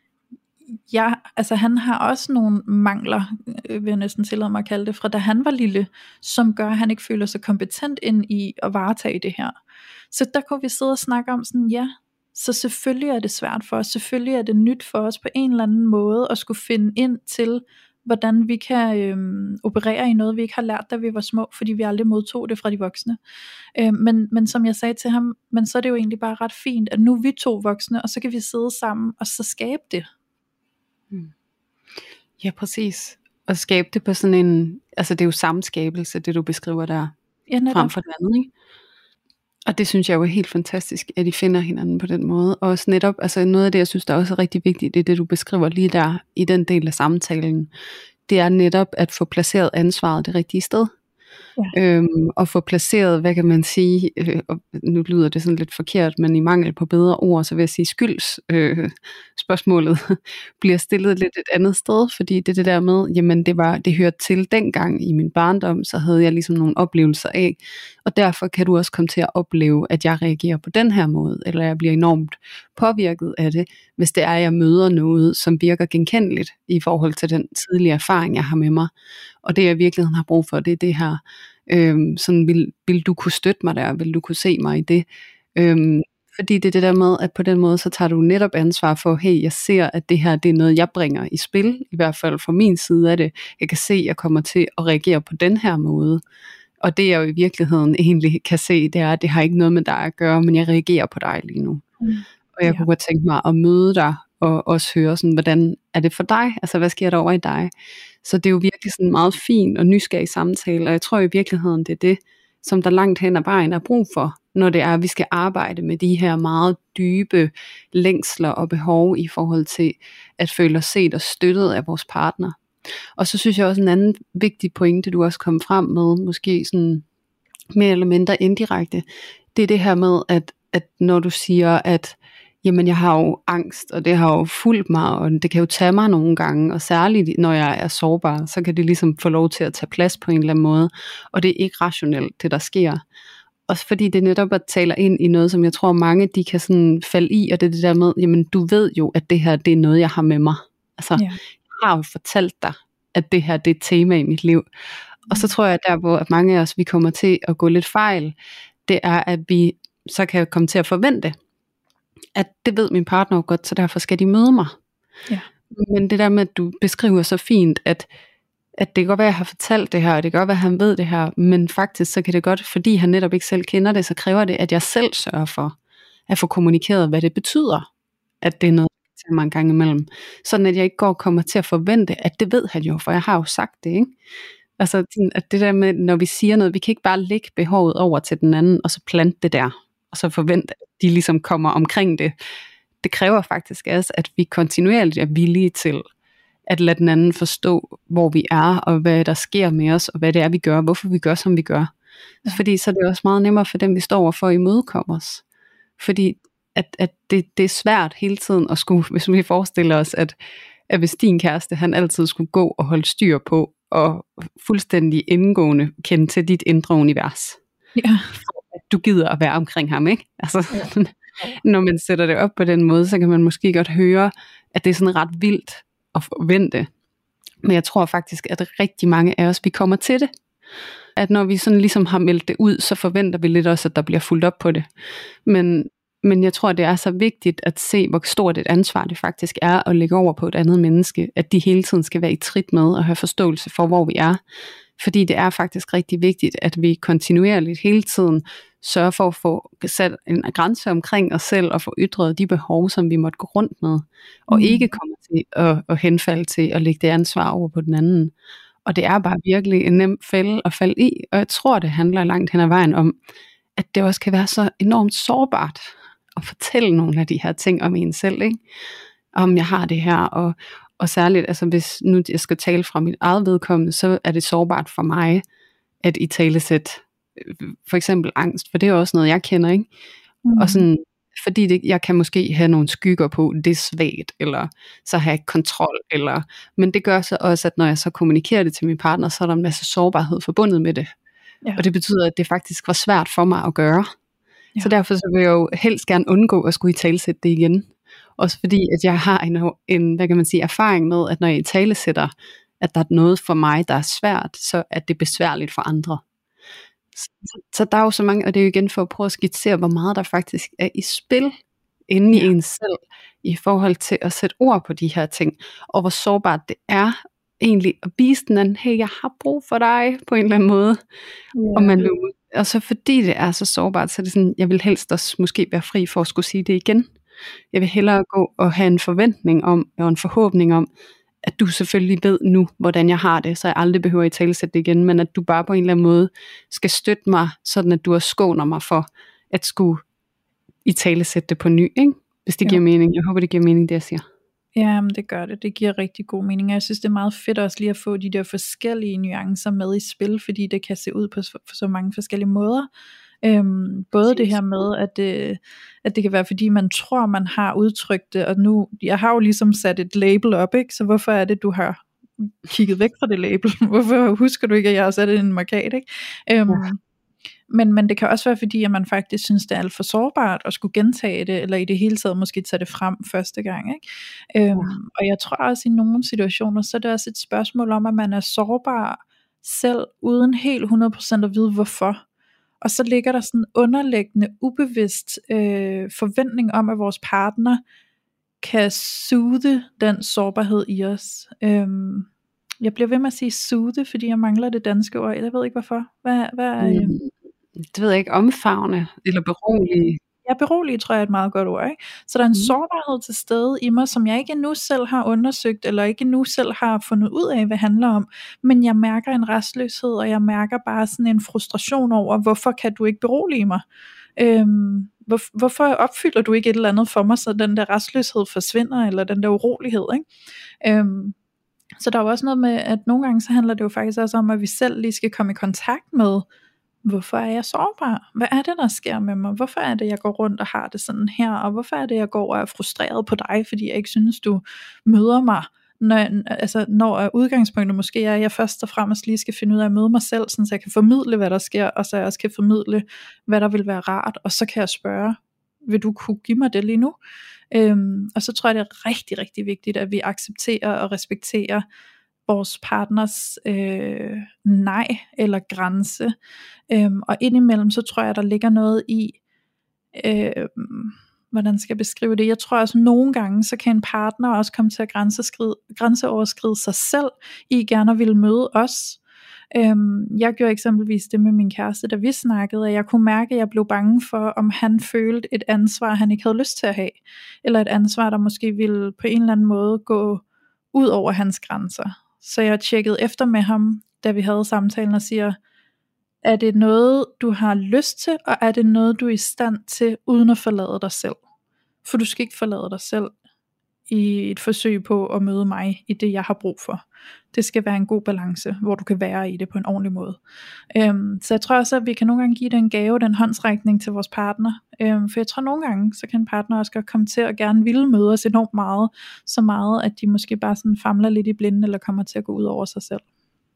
ja, altså han har også nogle mangler, vil jeg næsten tillade mig at kalde det, fra da han var lille, som gør, at han ikke føler sig kompetent ind i at varetage det her. Så der kunne vi sidde og snakke om sådan, ja, så selvfølgelig er det svært for os, selvfølgelig er det nyt for os på en eller anden måde, at skulle finde ind til, hvordan vi kan øhm, operere i noget, vi ikke har lært, da vi var små, fordi vi aldrig modtog det fra de voksne. Øhm, men, men som jeg sagde til ham, men så er det jo egentlig bare ret fint, at nu er vi to voksne, og så kan vi sidde sammen, og så skabe det. Ja, præcis. Og skabe det på sådan en, altså det er jo samskabelse, det du beskriver der, ja, frem for det andet, ikke? Og det synes jeg jo er helt fantastisk, at I finder hinanden på den måde. Og også netop, altså noget af det, jeg synes, der også er rigtig vigtigt, det er det, du beskriver lige der, i den del af samtalen, det er netop at få placeret ansvaret det rigtige sted. Ja. Øhm, og få placeret, hvad kan man sige, øh, og nu lyder det sådan lidt forkert, men i mangel på bedre ord, så vil jeg sige, skylds øh, spørgsmålet bliver stillet lidt et andet sted, fordi det er det der med, jamen det var, det hørte til dengang i min barndom, så havde jeg ligesom nogle oplevelser af, og derfor kan du også komme til at opleve, at jeg reagerer på den her måde, eller jeg bliver enormt påvirket af det, hvis det er, at jeg møder noget, som virker genkendeligt i forhold til den tidlige erfaring, jeg har med mig. Og det jeg i virkeligheden har brug for, det er det her, øhm, sådan vil, vil du kunne støtte mig der, vil du kunne se mig i det, øhm, fordi det er det der med, at på den måde, så tager du netop ansvar for, hey, jeg ser, at det her, det er noget, jeg bringer i spil, i hvert fald fra min side af det, jeg kan se, at jeg kommer til at reagere på den her måde, og det jeg jo i virkeligheden egentlig kan se, det er, at det har ikke noget med dig at gøre, men jeg reagerer på dig lige nu, mm. og jeg ja. kunne godt tænke mig at møde dig, og også høre sådan, hvordan er det for dig, altså hvad sker der over i dig. Så det er jo virkelig sådan en meget fin og nysgerrig samtale, og jeg tror i virkeligheden, det er det, som der langt hen ad vejen er brug for, når det er, at vi skal arbejde med de her meget dybe længsler og behov i forhold til at føle os set og støttet af vores partner. Og så synes jeg også en anden vigtig pointe, du også kom frem med, måske sådan mere eller mindre indirekte, det er det her med, at, at når du siger, at jamen jeg har jo angst, og det har jo fulgt mig, og det kan jo tage mig nogle gange, og særligt når jeg er sårbar, så kan det ligesom få lov til at tage plads på en eller anden måde, og det er ikke rationelt, det der sker. Også fordi det netop at taler ind i noget, som jeg tror mange, de kan sådan falde i, og det er det der med, jamen du ved jo, at det her, det er noget, jeg har med mig. Altså, ja. Jeg har jo fortalt dig, at det her det er et tema i mit liv. Og så tror jeg, der hvor at mange af os, vi kommer til at gå lidt fejl, det er, at vi så kan komme til at forvente, at det ved min partner jo godt, så derfor skal de møde mig. Ja. Men det der med, at du beskriver så fint, at, at det kan godt være, at jeg har fortalt det her, og det kan godt være, at han ved det her, men faktisk så kan det godt, fordi han netop ikke selv kender det, så kræver det, at jeg selv sørger for at få kommunikeret, hvad det betyder, at det er noget, til mig en gang imellem. Sådan at jeg ikke går og kommer til at forvente, at det ved han jo, for jeg har jo sagt det, ikke? Altså, at det der med, når vi siger noget, vi kan ikke bare lægge behovet over til den anden, og så plante det der, og så forvente, at de ligesom kommer omkring det. Det kræver faktisk også, at vi kontinuerligt er villige til at lade den anden forstå, hvor vi er, og hvad der sker med os, og hvad det er, vi gør, hvorfor vi gør, som vi gør. Ja. Fordi så er det også meget nemmere for dem, vi står overfor at imødekomme os. Fordi at, at det, det er svært hele tiden at skulle, hvis vi forestiller os, at, at hvis din kæreste, han altid skulle gå og holde styr på, og fuldstændig indgående kende til dit indre univers. Ja. For at du gider at være omkring ham, ikke? Altså, ja. Når man sætter det op på den måde, så kan man måske godt høre, at det er sådan ret vildt at forvente. Men jeg tror faktisk, at rigtig mange af os, vi kommer til det. At når vi sådan ligesom har meldt det ud, så forventer vi lidt også, at der bliver fulgt op på det. Men, men jeg tror, det er så vigtigt at se, hvor stort et ansvar det faktisk er at lægge over på et andet menneske. At de hele tiden skal være i trit med og have forståelse for, hvor vi er. Fordi det er faktisk rigtig vigtigt, at vi kontinuerligt hele tiden sørger for at få sat en grænse omkring os selv og få ytret de behov, som vi måtte gå rundt med. Og mm. ikke komme til at, at henfalde til at lægge det ansvar over på den anden. Og det er bare virkelig en nem fælde at falde i. Og jeg tror, det handler langt hen ad vejen om, at det også kan være så enormt sårbart at fortælle nogle af de her ting om en selv, ikke? Om jeg har det her, og, og særligt, altså hvis nu jeg skal tale fra mit eget vedkommende, så er det sårbart for mig, at i talesæt for eksempel angst, for det er også noget, jeg kender, ikke? Mm. Og sådan, fordi det, jeg kan måske have nogle skygger på, det er svagt, eller så har jeg ikke kontrol, eller, men det gør så også, at når jeg så kommunikerer det til min partner, så er der en masse sårbarhed forbundet med det. Ja. Og det betyder, at det faktisk var svært for mig at gøre. Ja. Så derfor så vil jeg jo helst gerne undgå at skulle i talesætte det igen. Også fordi, at jeg har en, en, hvad kan man sige, erfaring med, at når jeg i talesætter, at der er noget for mig, der er svært, så er det besværligt for andre. Så, så der er jo så mange, og det er jo igen for at prøve at skitsere, hvor meget der faktisk er i spil inde ja. i en selv, i forhold til at sætte ord på de her ting, og hvor sårbart det er egentlig at vise den anden, hey, jeg har brug for dig, på en eller anden måde. Ja. Og, man vil, og så fordi det er så sårbart, så er det sådan, jeg vil helst også måske være fri for at skulle sige det igen. Jeg vil hellere gå og have en forventning om, og en forhåbning om, at du selvfølgelig ved nu, hvordan jeg har det, så jeg aldrig behøver at italesætte det igen, men at du bare på en eller anden måde skal støtte mig, sådan at du også skåner mig for at skulle italesætte det på ny, ikke? Hvis det jo. giver mening. Jeg håber, det giver mening, det jeg siger. Ja, men det gør det. Det giver rigtig god mening. Jeg synes, det er meget fedt også lige at få de der forskellige nuancer med i spil, fordi det kan se ud på så, så mange forskellige måder. Øhm, både det her med, at det, at det kan være, fordi man tror, man har udtrykt det, og nu, jeg har jo ligesom sat et label op, ikke? Så hvorfor er det, du har kigget væk fra det label? Hvorfor husker du ikke, at jeg har sat en markat, ikke? Øhm, ja. men, men det kan også være, fordi at man faktisk synes, det er alt for sårbart at skulle gentage det, eller i det hele taget måske tage det frem første gang, ikke? Øhm, ja. Og jeg tror også, i nogle situationer, så er det også et spørgsmål om, at man er sårbar selv, uden helt hundrede procent at vide, hvorfor. Og så ligger der sådan en underliggende, ubevidst øh, forventning om, at vores partner kan soothe den sårbarhed i os. Øhm, jeg bliver ved med at sige soothe, fordi jeg mangler det danske ord. Jeg ved ikke hvorfor. Hvad, hvad, øh... mm, det ved jeg ikke, omfavne eller berolige. Ja, berolige tror jeg er et meget godt ord, ikke? Så der er en mm. sårbarhed til stede i mig, som jeg ikke endnu selv har undersøgt, eller ikke endnu selv har fundet ud af, hvad det handler om. Men jeg mærker en restløshed, og jeg mærker bare sådan en frustration over, hvorfor kan du ikke berolige mig? Øhm, hvor, hvorfor opfylder du ikke et eller andet for mig, så den der restløshed forsvinder, eller den der urolighed, ikke? Øhm, så der er jo også noget med, at nogle gange så handler det jo faktisk også om, at vi selv lige skal komme i kontakt med, hvorfor er jeg sårbar? Hvad er det, der sker med mig? Hvorfor er det, jeg går rundt og har det sådan her? Og hvorfor er det, jeg går og er frustreret på dig, fordi jeg ikke synes, du møder mig? Når, altså, når udgangspunktet måske er, at jeg først og fremmest lige skal finde ud af at møde mig selv, så jeg kan formidle, hvad der sker, og så jeg også kan formidle, hvad der vil være rart. Og så kan jeg spørge, vil du kunne give mig det lige nu? Øhm, og så tror jeg, det er rigtig, rigtig vigtigt, at vi accepterer og respekterer vores partners øh, nej eller grænse. Øhm, og indimellem så tror jeg der ligger noget i, øh, hvordan skal jeg beskrive det? Jeg tror også nogle gange så kan en partner også komme til at grænseskride, grænseoverskride sig selv i gerne at ville møde os. Øhm, jeg gjorde eksempelvis det med min kæreste, da vi snakkede, at jeg kunne mærke, at jeg blev bange for, om han følte et ansvar, han ikke havde lyst til at have, eller et ansvar, der måske ville på en eller anden måde gå ud over hans grænser. Så jeg tjekkede efter med ham, da vi havde samtalen, og siger, er det noget, du har lyst til, og er det noget, du er i stand til, uden at forlade dig selv? For du skal ikke forlade dig selv i et forsøg på at møde mig i det, jeg har brug for. Det skal være en god balance, hvor du kan være i det på en ordentlig måde. Øhm, så jeg tror også, at vi kan nogle gange give den gave, den håndsrækning til vores partner. Øhm, for jeg tror nogle gange, så kan en partner også godt komme til at gerne ville møde os enormt meget, så meget, at de måske bare sådan famler lidt i blinde, eller kommer til at gå ud over sig selv.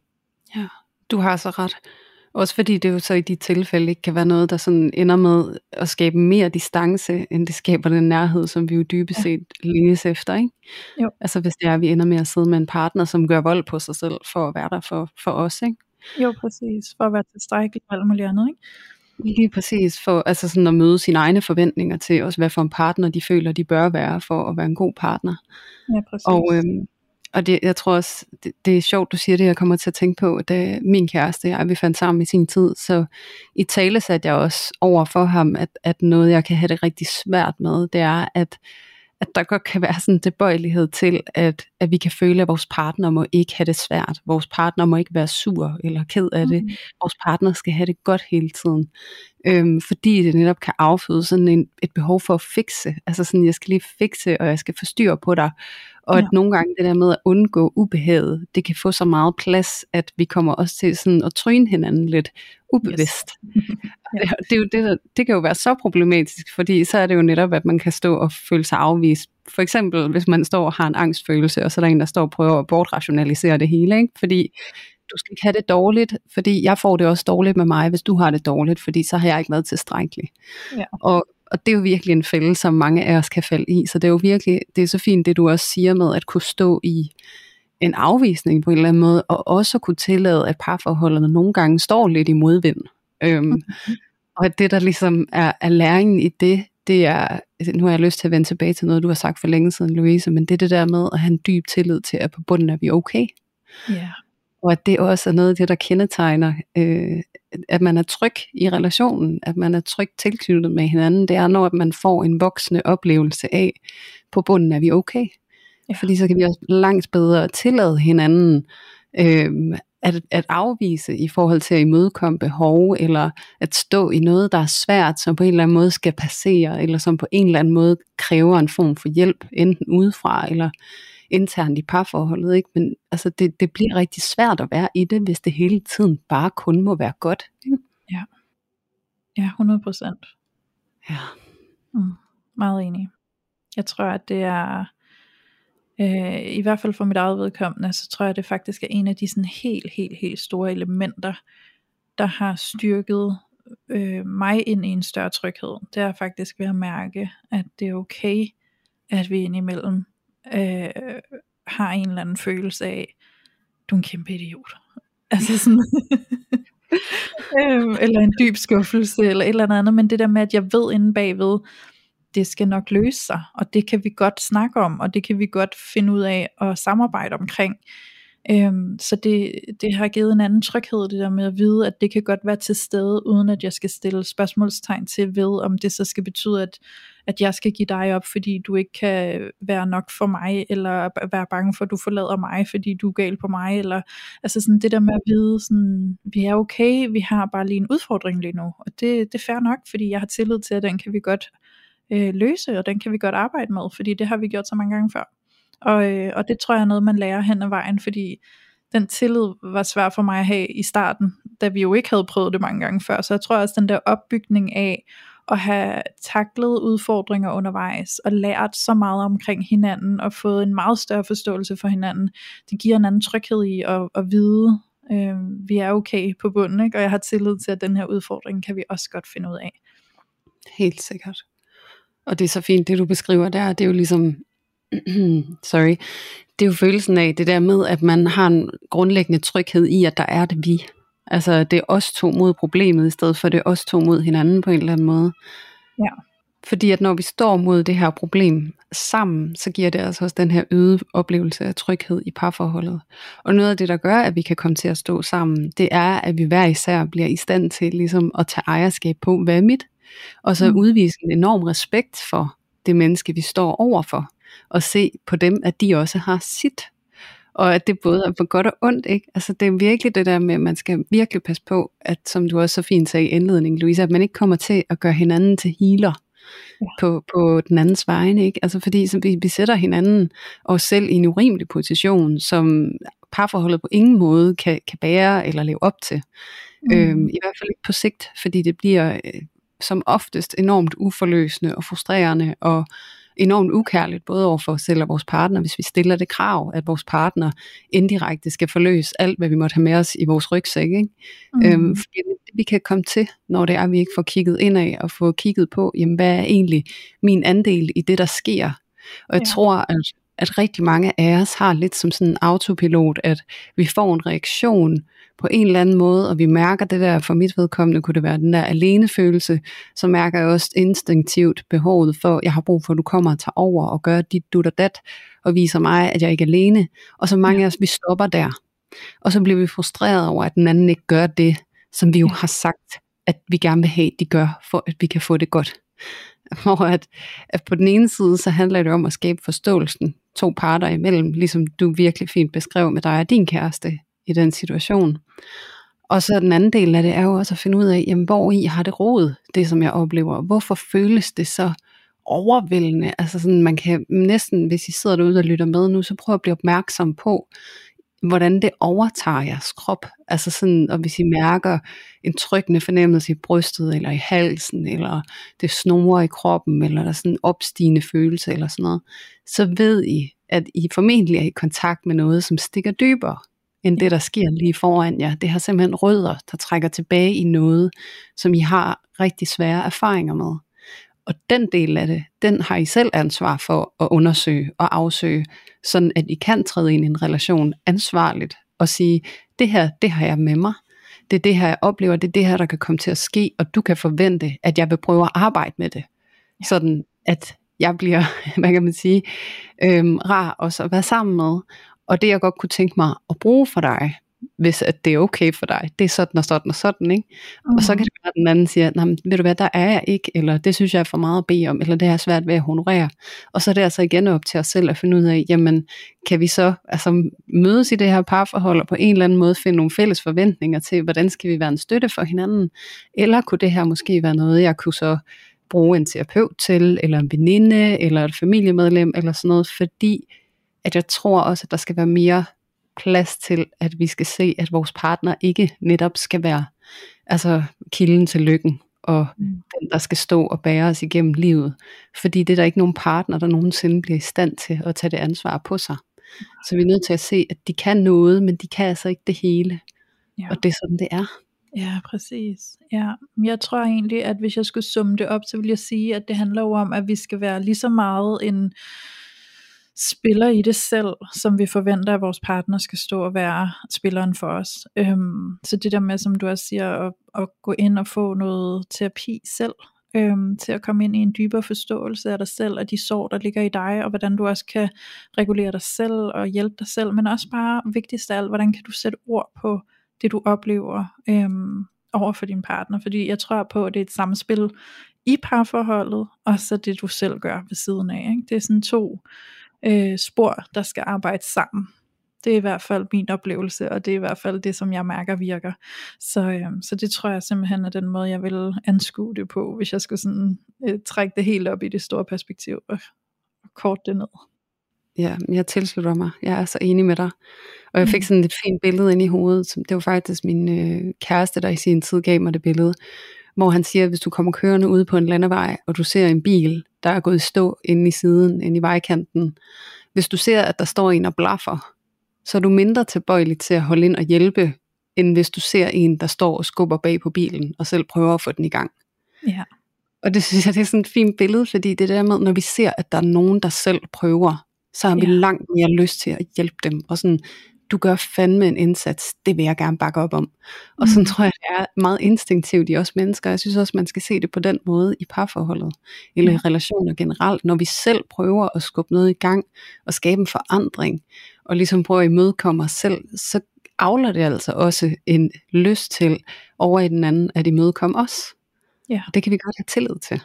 Ja, du har så ret. Også fordi det jo så i de tilfælde ikke kan være noget, der sådan ender med at skabe mere distance, end det skaber den nærhed, som vi jo dybest set ja. længes efter, ikke? Jo. Altså hvis det er, at vi ender med at sidde med en partner, som gør vold på sig selv, for at være der for, for os, ikke? Jo, præcis. For at være tilstrækkelig og alt muligt andet, ikke? Lige præcis. For altså sådan at møde sine egne forventninger til også, hvad for en partner de føler, de bør være, for at være en god partner. Ja, præcis. Og øhm, Og det, jeg tror også, det, det er sjovt, du siger det, jeg kommer til at tænke på, da min kæreste og jeg, vi fandt sammen i sin tid, så i tale satte jeg også over for ham, at, at noget, jeg kan have det rigtig svært med, det er, at, at der godt kan være sådan en tilbøjelighed til, at, at vi kan føle, at vores partner må ikke have det svært. Vores partner må ikke være sur eller ked af det. Mm. Vores partner skal have det godt hele tiden. Øhm, fordi det netop kan afføde sådan en, et behov for at fikse. Altså sådan, jeg skal lige fikse, og jeg skal få styr på dig. Og ja. At nogle gange det der med at undgå ubehaget, det kan få så meget plads, at vi kommer også til sådan at tryne hinanden lidt ubevidst. Yes. ja. det, det, er jo det, der, det kan jo være så problematisk, fordi så er det jo netop, at man kan stå og føle sig afvist. For eksempel, hvis man står og har en angstfølelse, og så er der en, der står og prøver at bortrationalisere det hele, ikke? Fordi du skal ikke have det dårligt, fordi jeg får det også dårligt med mig, hvis du har det dårligt, fordi så har jeg ikke været tilstrækkelig. Ja. Og Og det er jo virkelig en fælde, som mange af os kan falde i. Så det er jo virkelig, det er så fint, det du også siger med at kunne stå i en afvisning på en eller anden måde, og også kunne tillade, at parforholdene nogle gange står lidt i modvind. Øhm, okay. Og at det, der ligesom er, er læringen i det, det er, nu har jeg lyst til at vende tilbage til noget, du har sagt for længe siden, Louise, men det er det der med at have en dyb tillid til, at på bunden er vi okay. Ja. Yeah. Og at det også er noget af det, der kendetegner, øh, at man er tryg i relationen, at man er tryg tilknyttet med hinanden, det er, når man får en voksende oplevelse af, på bunden er vi okay. Ja. Fordi så kan vi også langt bedre tillade hinanden øh, at, at afvise i forhold til at imødekomme behov, eller at stå i noget, der er svært, som på en eller anden måde skal passere, eller som på en eller anden måde kræver en form for hjælp, enten udefra, eller internt i parforholdet, ikke? Men altså det, det bliver rigtig svært at være i det, hvis det hele tiden bare kun må være godt. Ikke? Ja, ja, hundrede procent. Ja. Mm, meget enig. Jeg tror, at det er, øh, i hvert fald for mit eget vedkommende, så tror jeg, at det faktisk er en af de sådan helt, helt, helt store elementer, der har styrket øh, mig ind i en større tryghed. Det er faktisk ved at mærke, at det er okay, at vi indimellem Øh, har en eller anden følelse af, du er en kæmpe idiot. Altså sådan, øh, eller en dyb skuffelse, eller et eller andet, men det der med, at jeg ved inde bagved, det skal nok løse sig, og det kan vi godt snakke om, og det kan vi godt finde ud af at samarbejde omkring. Øhm, så det, det har givet en anden tryghed, det der med at vide, at det kan godt være til stede, uden at jeg skal stille spørgsmålstegn til ved, om det så skal betyde, at, at jeg skal give dig op, fordi du ikke kan være nok for mig, eller være bange for, at du forlader mig, fordi du er gal på mig, eller altså sådan det der med at vide, sådan, vi er okay, vi har bare lige en udfordring lige nu, og det, det er fair nok, fordi jeg har tillid til, at den kan vi godt øh, løse, og den kan vi godt arbejde med, fordi det har vi gjort så mange gange før. Og, øh, og det tror jeg er noget, man lærer hen ad vejen, fordi den tillid var svær for mig at have i starten, da vi jo ikke havde prøvet det mange gange før. Så jeg tror også, den der opbygning af at have taklet udfordringer undervejs, og lært så meget omkring hinanden, og fået en meget større forståelse for hinanden, det giver en anden tryghed i at, at vide, øh, vi er okay på bunden, ikke? Og jeg har tillid til, at den her udfordring kan vi også godt finde ud af. Helt sikkert. Og det er så fint, det du beskriver der, det er jo ligesom sorry, det er jo følelsen af det der med, at man har en grundlæggende tryghed i, at der er det vi. Altså det er os to mod problemet, i stedet for det er os to mod hinanden på en eller anden måde. Ja. Fordi at når vi står mod det her problem sammen, så giver det altså også den her øgede oplevelse af tryghed i parforholdet. Og noget af det, der gør, at vi kan komme til at stå sammen, det er, at vi hver især bliver i stand til ligesom at tage ejerskab på, hvad er mit? Og så mm. udvise en enorm respekt for det menneske, vi står overfor. Og se på dem, at de også har sit. Og at det både er på godt og ondt, ikke? Altså det er virkelig det der med, at man skal virkelig passe på, at som du også så fint sagde i indledningen, Louise, at man ikke kommer til at gøre hinanden til healer. Ja. På, på den andens vegne, ikke? Altså fordi så vi, vi sætter hinanden og selv i en urimelig position, som parforholdet på ingen måde kan, kan bære eller leve op til. Mm. Øhm, I hvert fald ikke på sigt, fordi det bliver øh, som oftest enormt uforløsende og frustrerende og enormt ukærligt, både over for os selv og vores partner, hvis vi stiller det krav, at vores partner indirekte skal forløse alt, hvad vi måtte have med os i vores rygsæk. Ikke? Mm. Øhm, fordi vi kan komme til, når det er, at vi ikke får kigget indad og får kigget på, jamen, hvad er egentlig min andel i det, der sker. Og jeg ja. tror, at, at rigtig mange af os har lidt som sådan en autopilot, at vi får en reaktion på en eller anden måde, og vi mærker det der, for mit vedkommende kunne det være den der alenefølelse, så mærker jeg også instinktivt behovet for, jeg har brug for, at du kommer og tager over og gør dit, dut og dat, og viser mig, at jeg ikke er alene. Og så mange ja. af os, vi stopper der. Og så bliver vi frustreret over, at den anden ikke gør det, som vi jo ja. har sagt, at vi gerne vil have, de gør, for at vi kan få det godt. Hvor at, at på den ene side, så handler det om at skabe forståelsen to parter imellem, ligesom du virkelig fint beskrev med dig og din kæreste i den situation. Og så den anden del af det er jo også at finde ud af, jamen, hvor i har det rod, det som jeg oplever. Hvorfor føles det så overvældende? Altså sådan, man kan næsten, hvis I sidder derude og lytter med nu, så prøv at blive opmærksom på, hvordan det overtager jeres krop. Altså sådan, og hvis I mærker en trykkende fornemmelse i brystet, eller i halsen, eller det snurrer i kroppen, eller der er sådan en opstigende følelse, eller sådan noget, så ved I, at I formentlig er i kontakt med noget, som stikker dybere, end det, der sker lige foran jer. Det har simpelthen rødder, der trækker tilbage i noget, som I har rigtig svære erfaringer med. Og den del af det, den har I selv ansvar for at undersøge og afsøge, sådan at I kan træde ind i en relation ansvarligt og sige, det her, det har jeg med mig. Det er det her, jeg oplever, det er det her, der kan komme til at ske, og du kan forvente, at jeg vil prøve at arbejde med det. Ja. Sådan at jeg bliver, hvad kan man sige, øhm, rar også at være sammen med. Og det jeg godt kunne tænke mig at bruge for dig, hvis at det er okay for dig, det er sådan og sådan og sådan, ikke? Mm. Og så kan det være, at den anden siger, nej, ved du hvad, der er jeg ikke, eller det synes jeg er for meget at bede om, eller det er svært ved at honorere. Og så er det altså igen op til os selv at finde ud af, jamen, kan vi så altså mødes i det her parforhold, og på en eller anden måde finde nogle fælles forventninger til, hvordan skal vi være en støtte for hinanden, eller kunne det her måske være noget, jeg kunne så bruge en terapeut til, eller en veninde, eller et familiemedlem, eller sådan noget, fordi at jeg tror også, at der skal være mere plads til, at vi skal se, at vores partner ikke netop skal være altså kilden til lykken, og mm. den, der skal stå og bære os igennem livet. Fordi det er der ikke nogen partner, der nogensinde bliver i stand til at tage det ansvar på sig. Så vi er nødt til at se, at de kan noget, men de kan altså ikke det hele. Ja. Og det er sådan, det er. Ja, præcis. Ja. Jeg tror egentlig, at hvis jeg skulle summe det op, så vil jeg sige, at det handler jo om, at vi skal være lige så meget en spiller i det selv, som vi forventer, at vores partner skal stå og være spilleren for os. Øhm, så det der med, som du også siger, at, at gå ind og få noget terapi selv, øhm, til at komme ind i en dybere forståelse af dig selv, og de sår, der ligger i dig, og hvordan du også kan regulere dig selv og hjælpe dig selv, men også bare vigtigst af alt, hvordan kan du sætte ord på det, du oplever øhm, over for din partner, fordi jeg tror på, at det er et samspil i parforholdet, og så det, du selv gør ved siden af. Ikke? Det er sådan to Øh, spor, der skal arbejde sammen. Det er i hvert fald min oplevelse, og det er i hvert fald det, som jeg mærker virker. Så, øh, så det tror jeg simpelthen er den måde, jeg vil anskue det på, hvis jeg skulle sådan, øh, trække det helt op i det store perspektiv og, og korte det ned. Ja, jeg tilslutter mig. Jeg er så enig med dig. Og jeg fik sådan et fint billede ind i hovedet. Det var faktisk min øh, kæreste, der i sin tid gav mig det billede, hvor han siger, at hvis du kommer kørende ude på en landevej, og du ser en bil, der er gået i stå inde i siden, inde i vejkanten. Hvis du ser, at der står en og blaffer, så er du mindre tilbøjelig til at holde ind og hjælpe, end hvis du ser en, der står og skubber bag på bilen, og selv prøver at få den i gang. Ja. Og det synes jeg, det er sådan et fint billede, fordi det der med, når vi ser, at der er nogen, der selv prøver, så har vi Ja. langt mere lyst til at hjælpe dem, og sådan, du gør fandme en indsats, det vil jeg gerne bakke op om. Og sådan Mm. tror jeg, det er meget instinktivt i os mennesker. Jeg synes også, man skal se det på den måde i parforholdet, eller i Ja. relationer generelt, når vi selv prøver at skubbe noget i gang, og skabe en forandring, og ligesom prøver at imødekomme os selv, så avler det altså også en lyst til over i den anden, at imødekomme os. Ja. Og det kan vi godt have tillid til.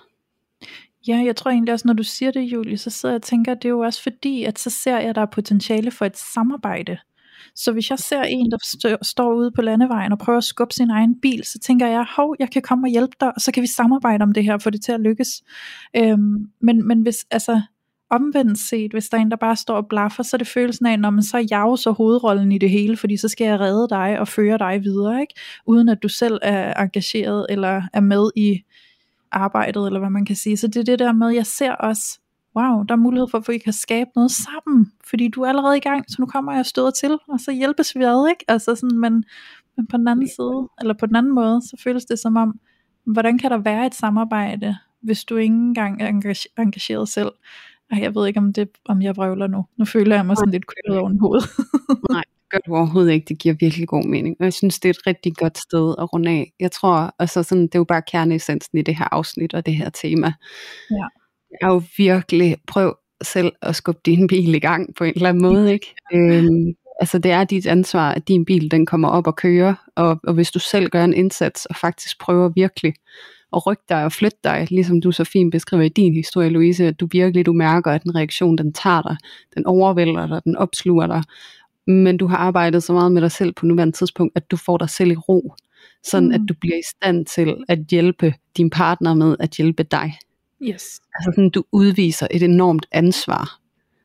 Ja, jeg tror egentlig også, når du siger det, Julie, så sidder jeg og tænker, at det er jo også fordi, at så ser jeg, at der er potentiale for et samarbejde. Så hvis jeg ser en, der stå, står ude på landevejen og prøver at skubbe sin egen bil, så tænker jeg, hov, jeg kan komme og hjælpe dig, og så kan vi samarbejde om det her og få det til at lykkes. Øhm, men, men hvis, altså, omvendt set, hvis der er en, der bare står og blaffer, så er det følelsen af, når man så er jeg jo så hovedrollen i det hele, fordi så skal jeg redde dig og føre dig videre, ikke? Uden at du selv er engageret eller er med i arbejdet, eller hvad man kan sige. Så det er det der med, jeg ser også, wow, der er mulighed for, at vi kan skabe noget sammen, fordi du er allerede i gang, så nu kommer jeg og støder til, og så hjælpes vi ad, ikke? Altså sådan, men, men på den anden side, eller på den anden måde, så føles det som om, hvordan kan der være et samarbejde, hvis du ikke engang er engage- engageret selv? Ej, jeg ved ikke, om, det, om jeg vrøvler nu. Nu føler jeg mig sådan lidt kølet oven i hovedet. Nej, det gør du overhovedet ikke. Det giver virkelig god mening. Og jeg synes, det er et rigtig godt sted at runde af. Jeg tror, altså sådan, det er jo bare kerneessensen i det her afsnit og det her tema. Ja. Jeg er jo virkelig, prøv selv at skubbe din bil i gang på en eller anden måde, ikke? øhm, altså det er dit ansvar, at din bil, den kommer op og kører, og, og hvis du selv gør en indsats, og faktisk prøver virkelig at rykke dig og flytte dig, ligesom du så fint beskriver i din historie, Louise, at du virkelig, du mærker, at en reaktion, den tager dig, den overvælder dig, den opsluger dig, men du har arbejdet så meget med dig selv på nuværende tidspunkt, at du får dig selv i ro, sådan mm. at du bliver i stand til at hjælpe din partner med at hjælpe dig. Yes. Altså sådan, du udviser et enormt ansvar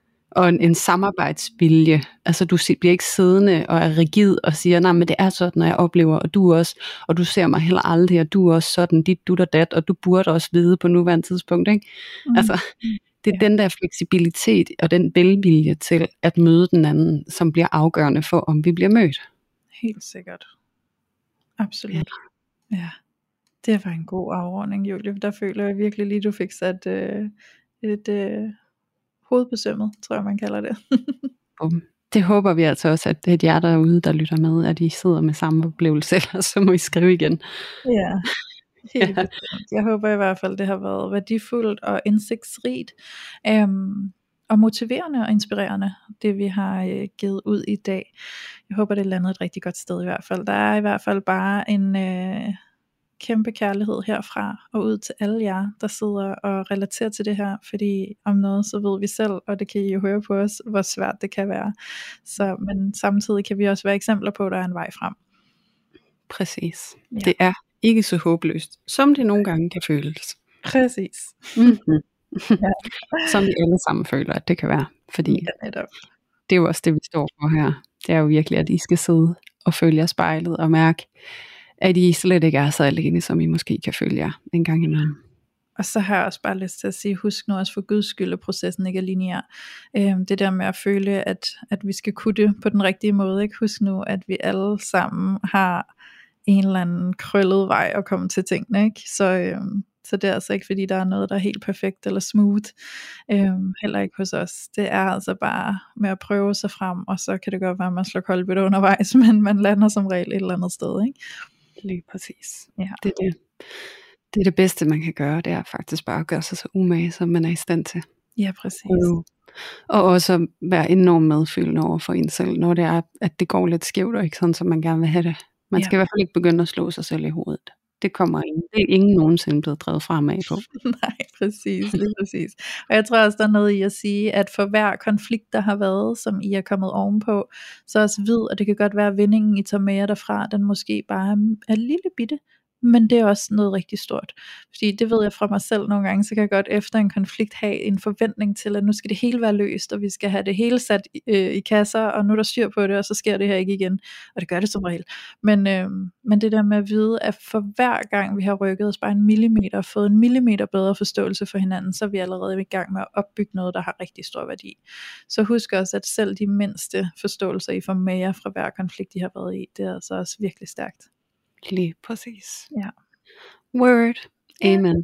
og en, en samarbejdsvilje. Altså du bliver ikke siddende og er rigid og siger, nej, men det er sådan, når jeg oplever, og du også, og du ser mig heller aldrig, og du er også sådan, dit, dut og dat, og du burde også vide på nuværende tidspunkt, ikke? Mm. Altså, det er ja. den der fleksibilitet og den velvilje til at møde den anden, som bliver afgørende for, om vi bliver mødt. Helt sikkert. Absolut. Ja. ja. Det var en god afrunding, Julie. Der føler jeg virkelig lige, du fik sat øh, et øh, hoved på sømmet, tror jeg, man kalder det. Det håber vi altså også, at det er jer derude, der lytter med, at I sidder med samme oplevelse, eller så må I skrive igen. Ja, helt ja. Jeg håber i hvert fald, det har været værdifuldt og indsigtsrigt, øhm, og motiverende og inspirerende, det vi har øh, givet ud i dag. Jeg håber, det lander et rigtig godt sted i hvert fald. Der er i hvert fald bare en... Øh, kæmpe kærlighed herfra og ud til alle jer, der sidder og relaterer til det her, fordi om noget, så ved vi selv, og det kan I jo høre på os, hvor svært det kan være. Så, men samtidig kan vi også være eksempler på, at der er en vej frem. Præcis. Ja. Det er ikke så håbløst, som det nogle gange kan føles. Præcis. Mm-hmm. ja. Som vi alle sammen føler, at det kan være. Fordi ja, det er jo også det, vi står for her. Det er jo virkelig, at I skal sidde og følge jer spejlet og mærke, at I slet ikke er så alene, som I måske kan følge jer en gang imellem. Og så har jeg også bare lyst til at sige, husk nu også for Guds skyld, at processen ikke er lineær. Øhm, det der med at føle, at, at vi skal kunne det på den rigtige måde. Ikke? Husk nu, at vi alle sammen har en eller anden krøllet vej at komme til tingene. Ikke? Så, øhm, så det er altså ikke, fordi der er noget, der er helt perfekt eller smooth. Øhm, heller ikke hos os. Det er altså bare med at prøve sig frem, og så kan det godt være, at man slår koldt undervejs, men man lander som regel et eller andet sted. Ikke? Lige præcis. Ja. Det er det. Det er det bedste, man kan gøre, det er faktisk bare at gøre sig så umage, som man er i stand til. Ja, præcis. Og, og også være enormt medfølende over for en selv, når det er, at det går lidt skævt, og ikke sådan, som man gerne vil have det. Man skal ja. i hvert fald ikke begynde at slå sig selv i hovedet. Det kommer ingen, det er ingen nogensinde blevet drevet fremad på. Nej, præcis, lige præcis. Og jeg tror også, der er noget i at sige, at for hver konflikt, der har været, som I er kommet ovenpå, så også vid, at det kan godt være, at vindingen, I tager med jer derfra, den måske bare er lille bitte, men det er også noget rigtig stort. Fordi det ved jeg fra mig selv nogle gange, så kan jeg godt efter en konflikt have en forventning til, at nu skal det hele være løst, og vi skal have det hele sat øh, i kasser, og nu er der styr på det, og så sker det her ikke igen. Og det gør det som regel. Men, øh, men det der med at vide, at for hver gang vi har rykket os bare en millimeter, og fået en millimeter bedre forståelse for hinanden, så er vi allerede i gang med at opbygge noget, der har rigtig stor værdi. Så husk også, at selv de mindste forståelser, I får med jer fra hver konflikt, I har været i, det er altså også virkelig stærkt. Lige præcis. Ja. Word. Amen.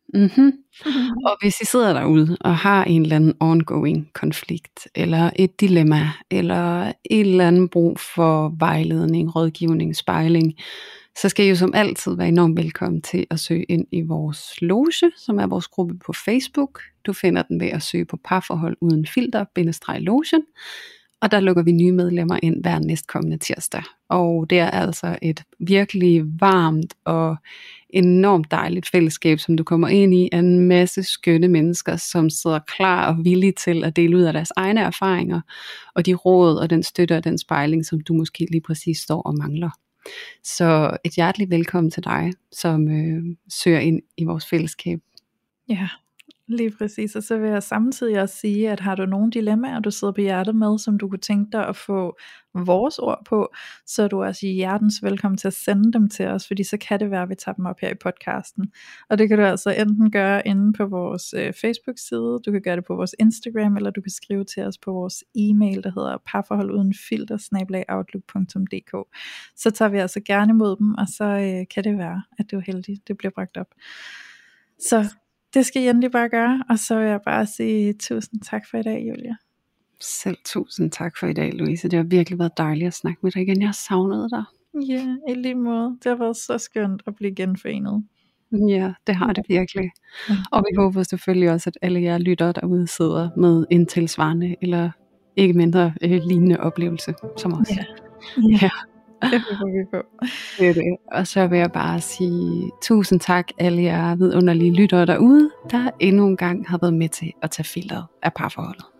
Mm-hmm. Og hvis I sidder derude og har en eller anden ongoing konflikt, eller et dilemma, eller et eller andet brug for vejledning, rådgivning, spejling, så skal I jo som altid være enormt velkommen til at søge ind i vores loge, som er vores gruppe på Facebook. Du finder den ved at søge på parforhold uden filter, bindestreg logen. Og der lukker vi nye medlemmer ind hver næstkommende tirsdag. Og det er altså et virkelig varmt og enormt dejligt fællesskab, som du kommer ind i, af en masse skønne mennesker, som sidder klar og villige til at dele ud af deres egne erfaringer, og de råd og den støtte og den spejling, som du måske lige præcis står og mangler. Så et hjerteligt velkommen til dig, som øh, søger ind i vores fællesskab. Ja, lige præcis. Og så vil jeg samtidig også sige, at har du nogle dilemmaer, du sidder på hjertet med, som du kunne tænke dig at få vores ord på, så er du også hjertens velkommen til at sende dem til os, fordi så kan det være, at vi tager dem op her i podcasten. Og det kan du altså enten gøre inde på vores øh, Facebook-side, du kan gøre det på vores Instagram, eller du kan skrive til os på vores e-mail, der hedder parforholdudenfilter snabel-a outlook punktum d k. Så tager vi altså gerne imod dem, og så øh, kan det være, at du er heldig, det bliver bragt op. Så det skal I endelig bare gøre, og så vil jeg bare sige tusind tak for i dag, Julia. Selv tusind tak for i dag, Louise. Det har virkelig været dejligt at snakke med dig igen. Jeg har savnet dig. Ja, i lige måde. Det har været så skønt at blive genforenet. Ja, det har det virkelig. Og vi håber selvfølgelig også, at alle jer lyttere derude sidder med en tilsvarende, eller ikke mindre øh, lignende oplevelse som os. Ja, ja. Ja. Det håber vi på. Det er det. Og så vil jeg bare sige tusind tak alle jer vidunderlige lyttere derude, der endnu en gang har været med til at tage filteret af parforholdet.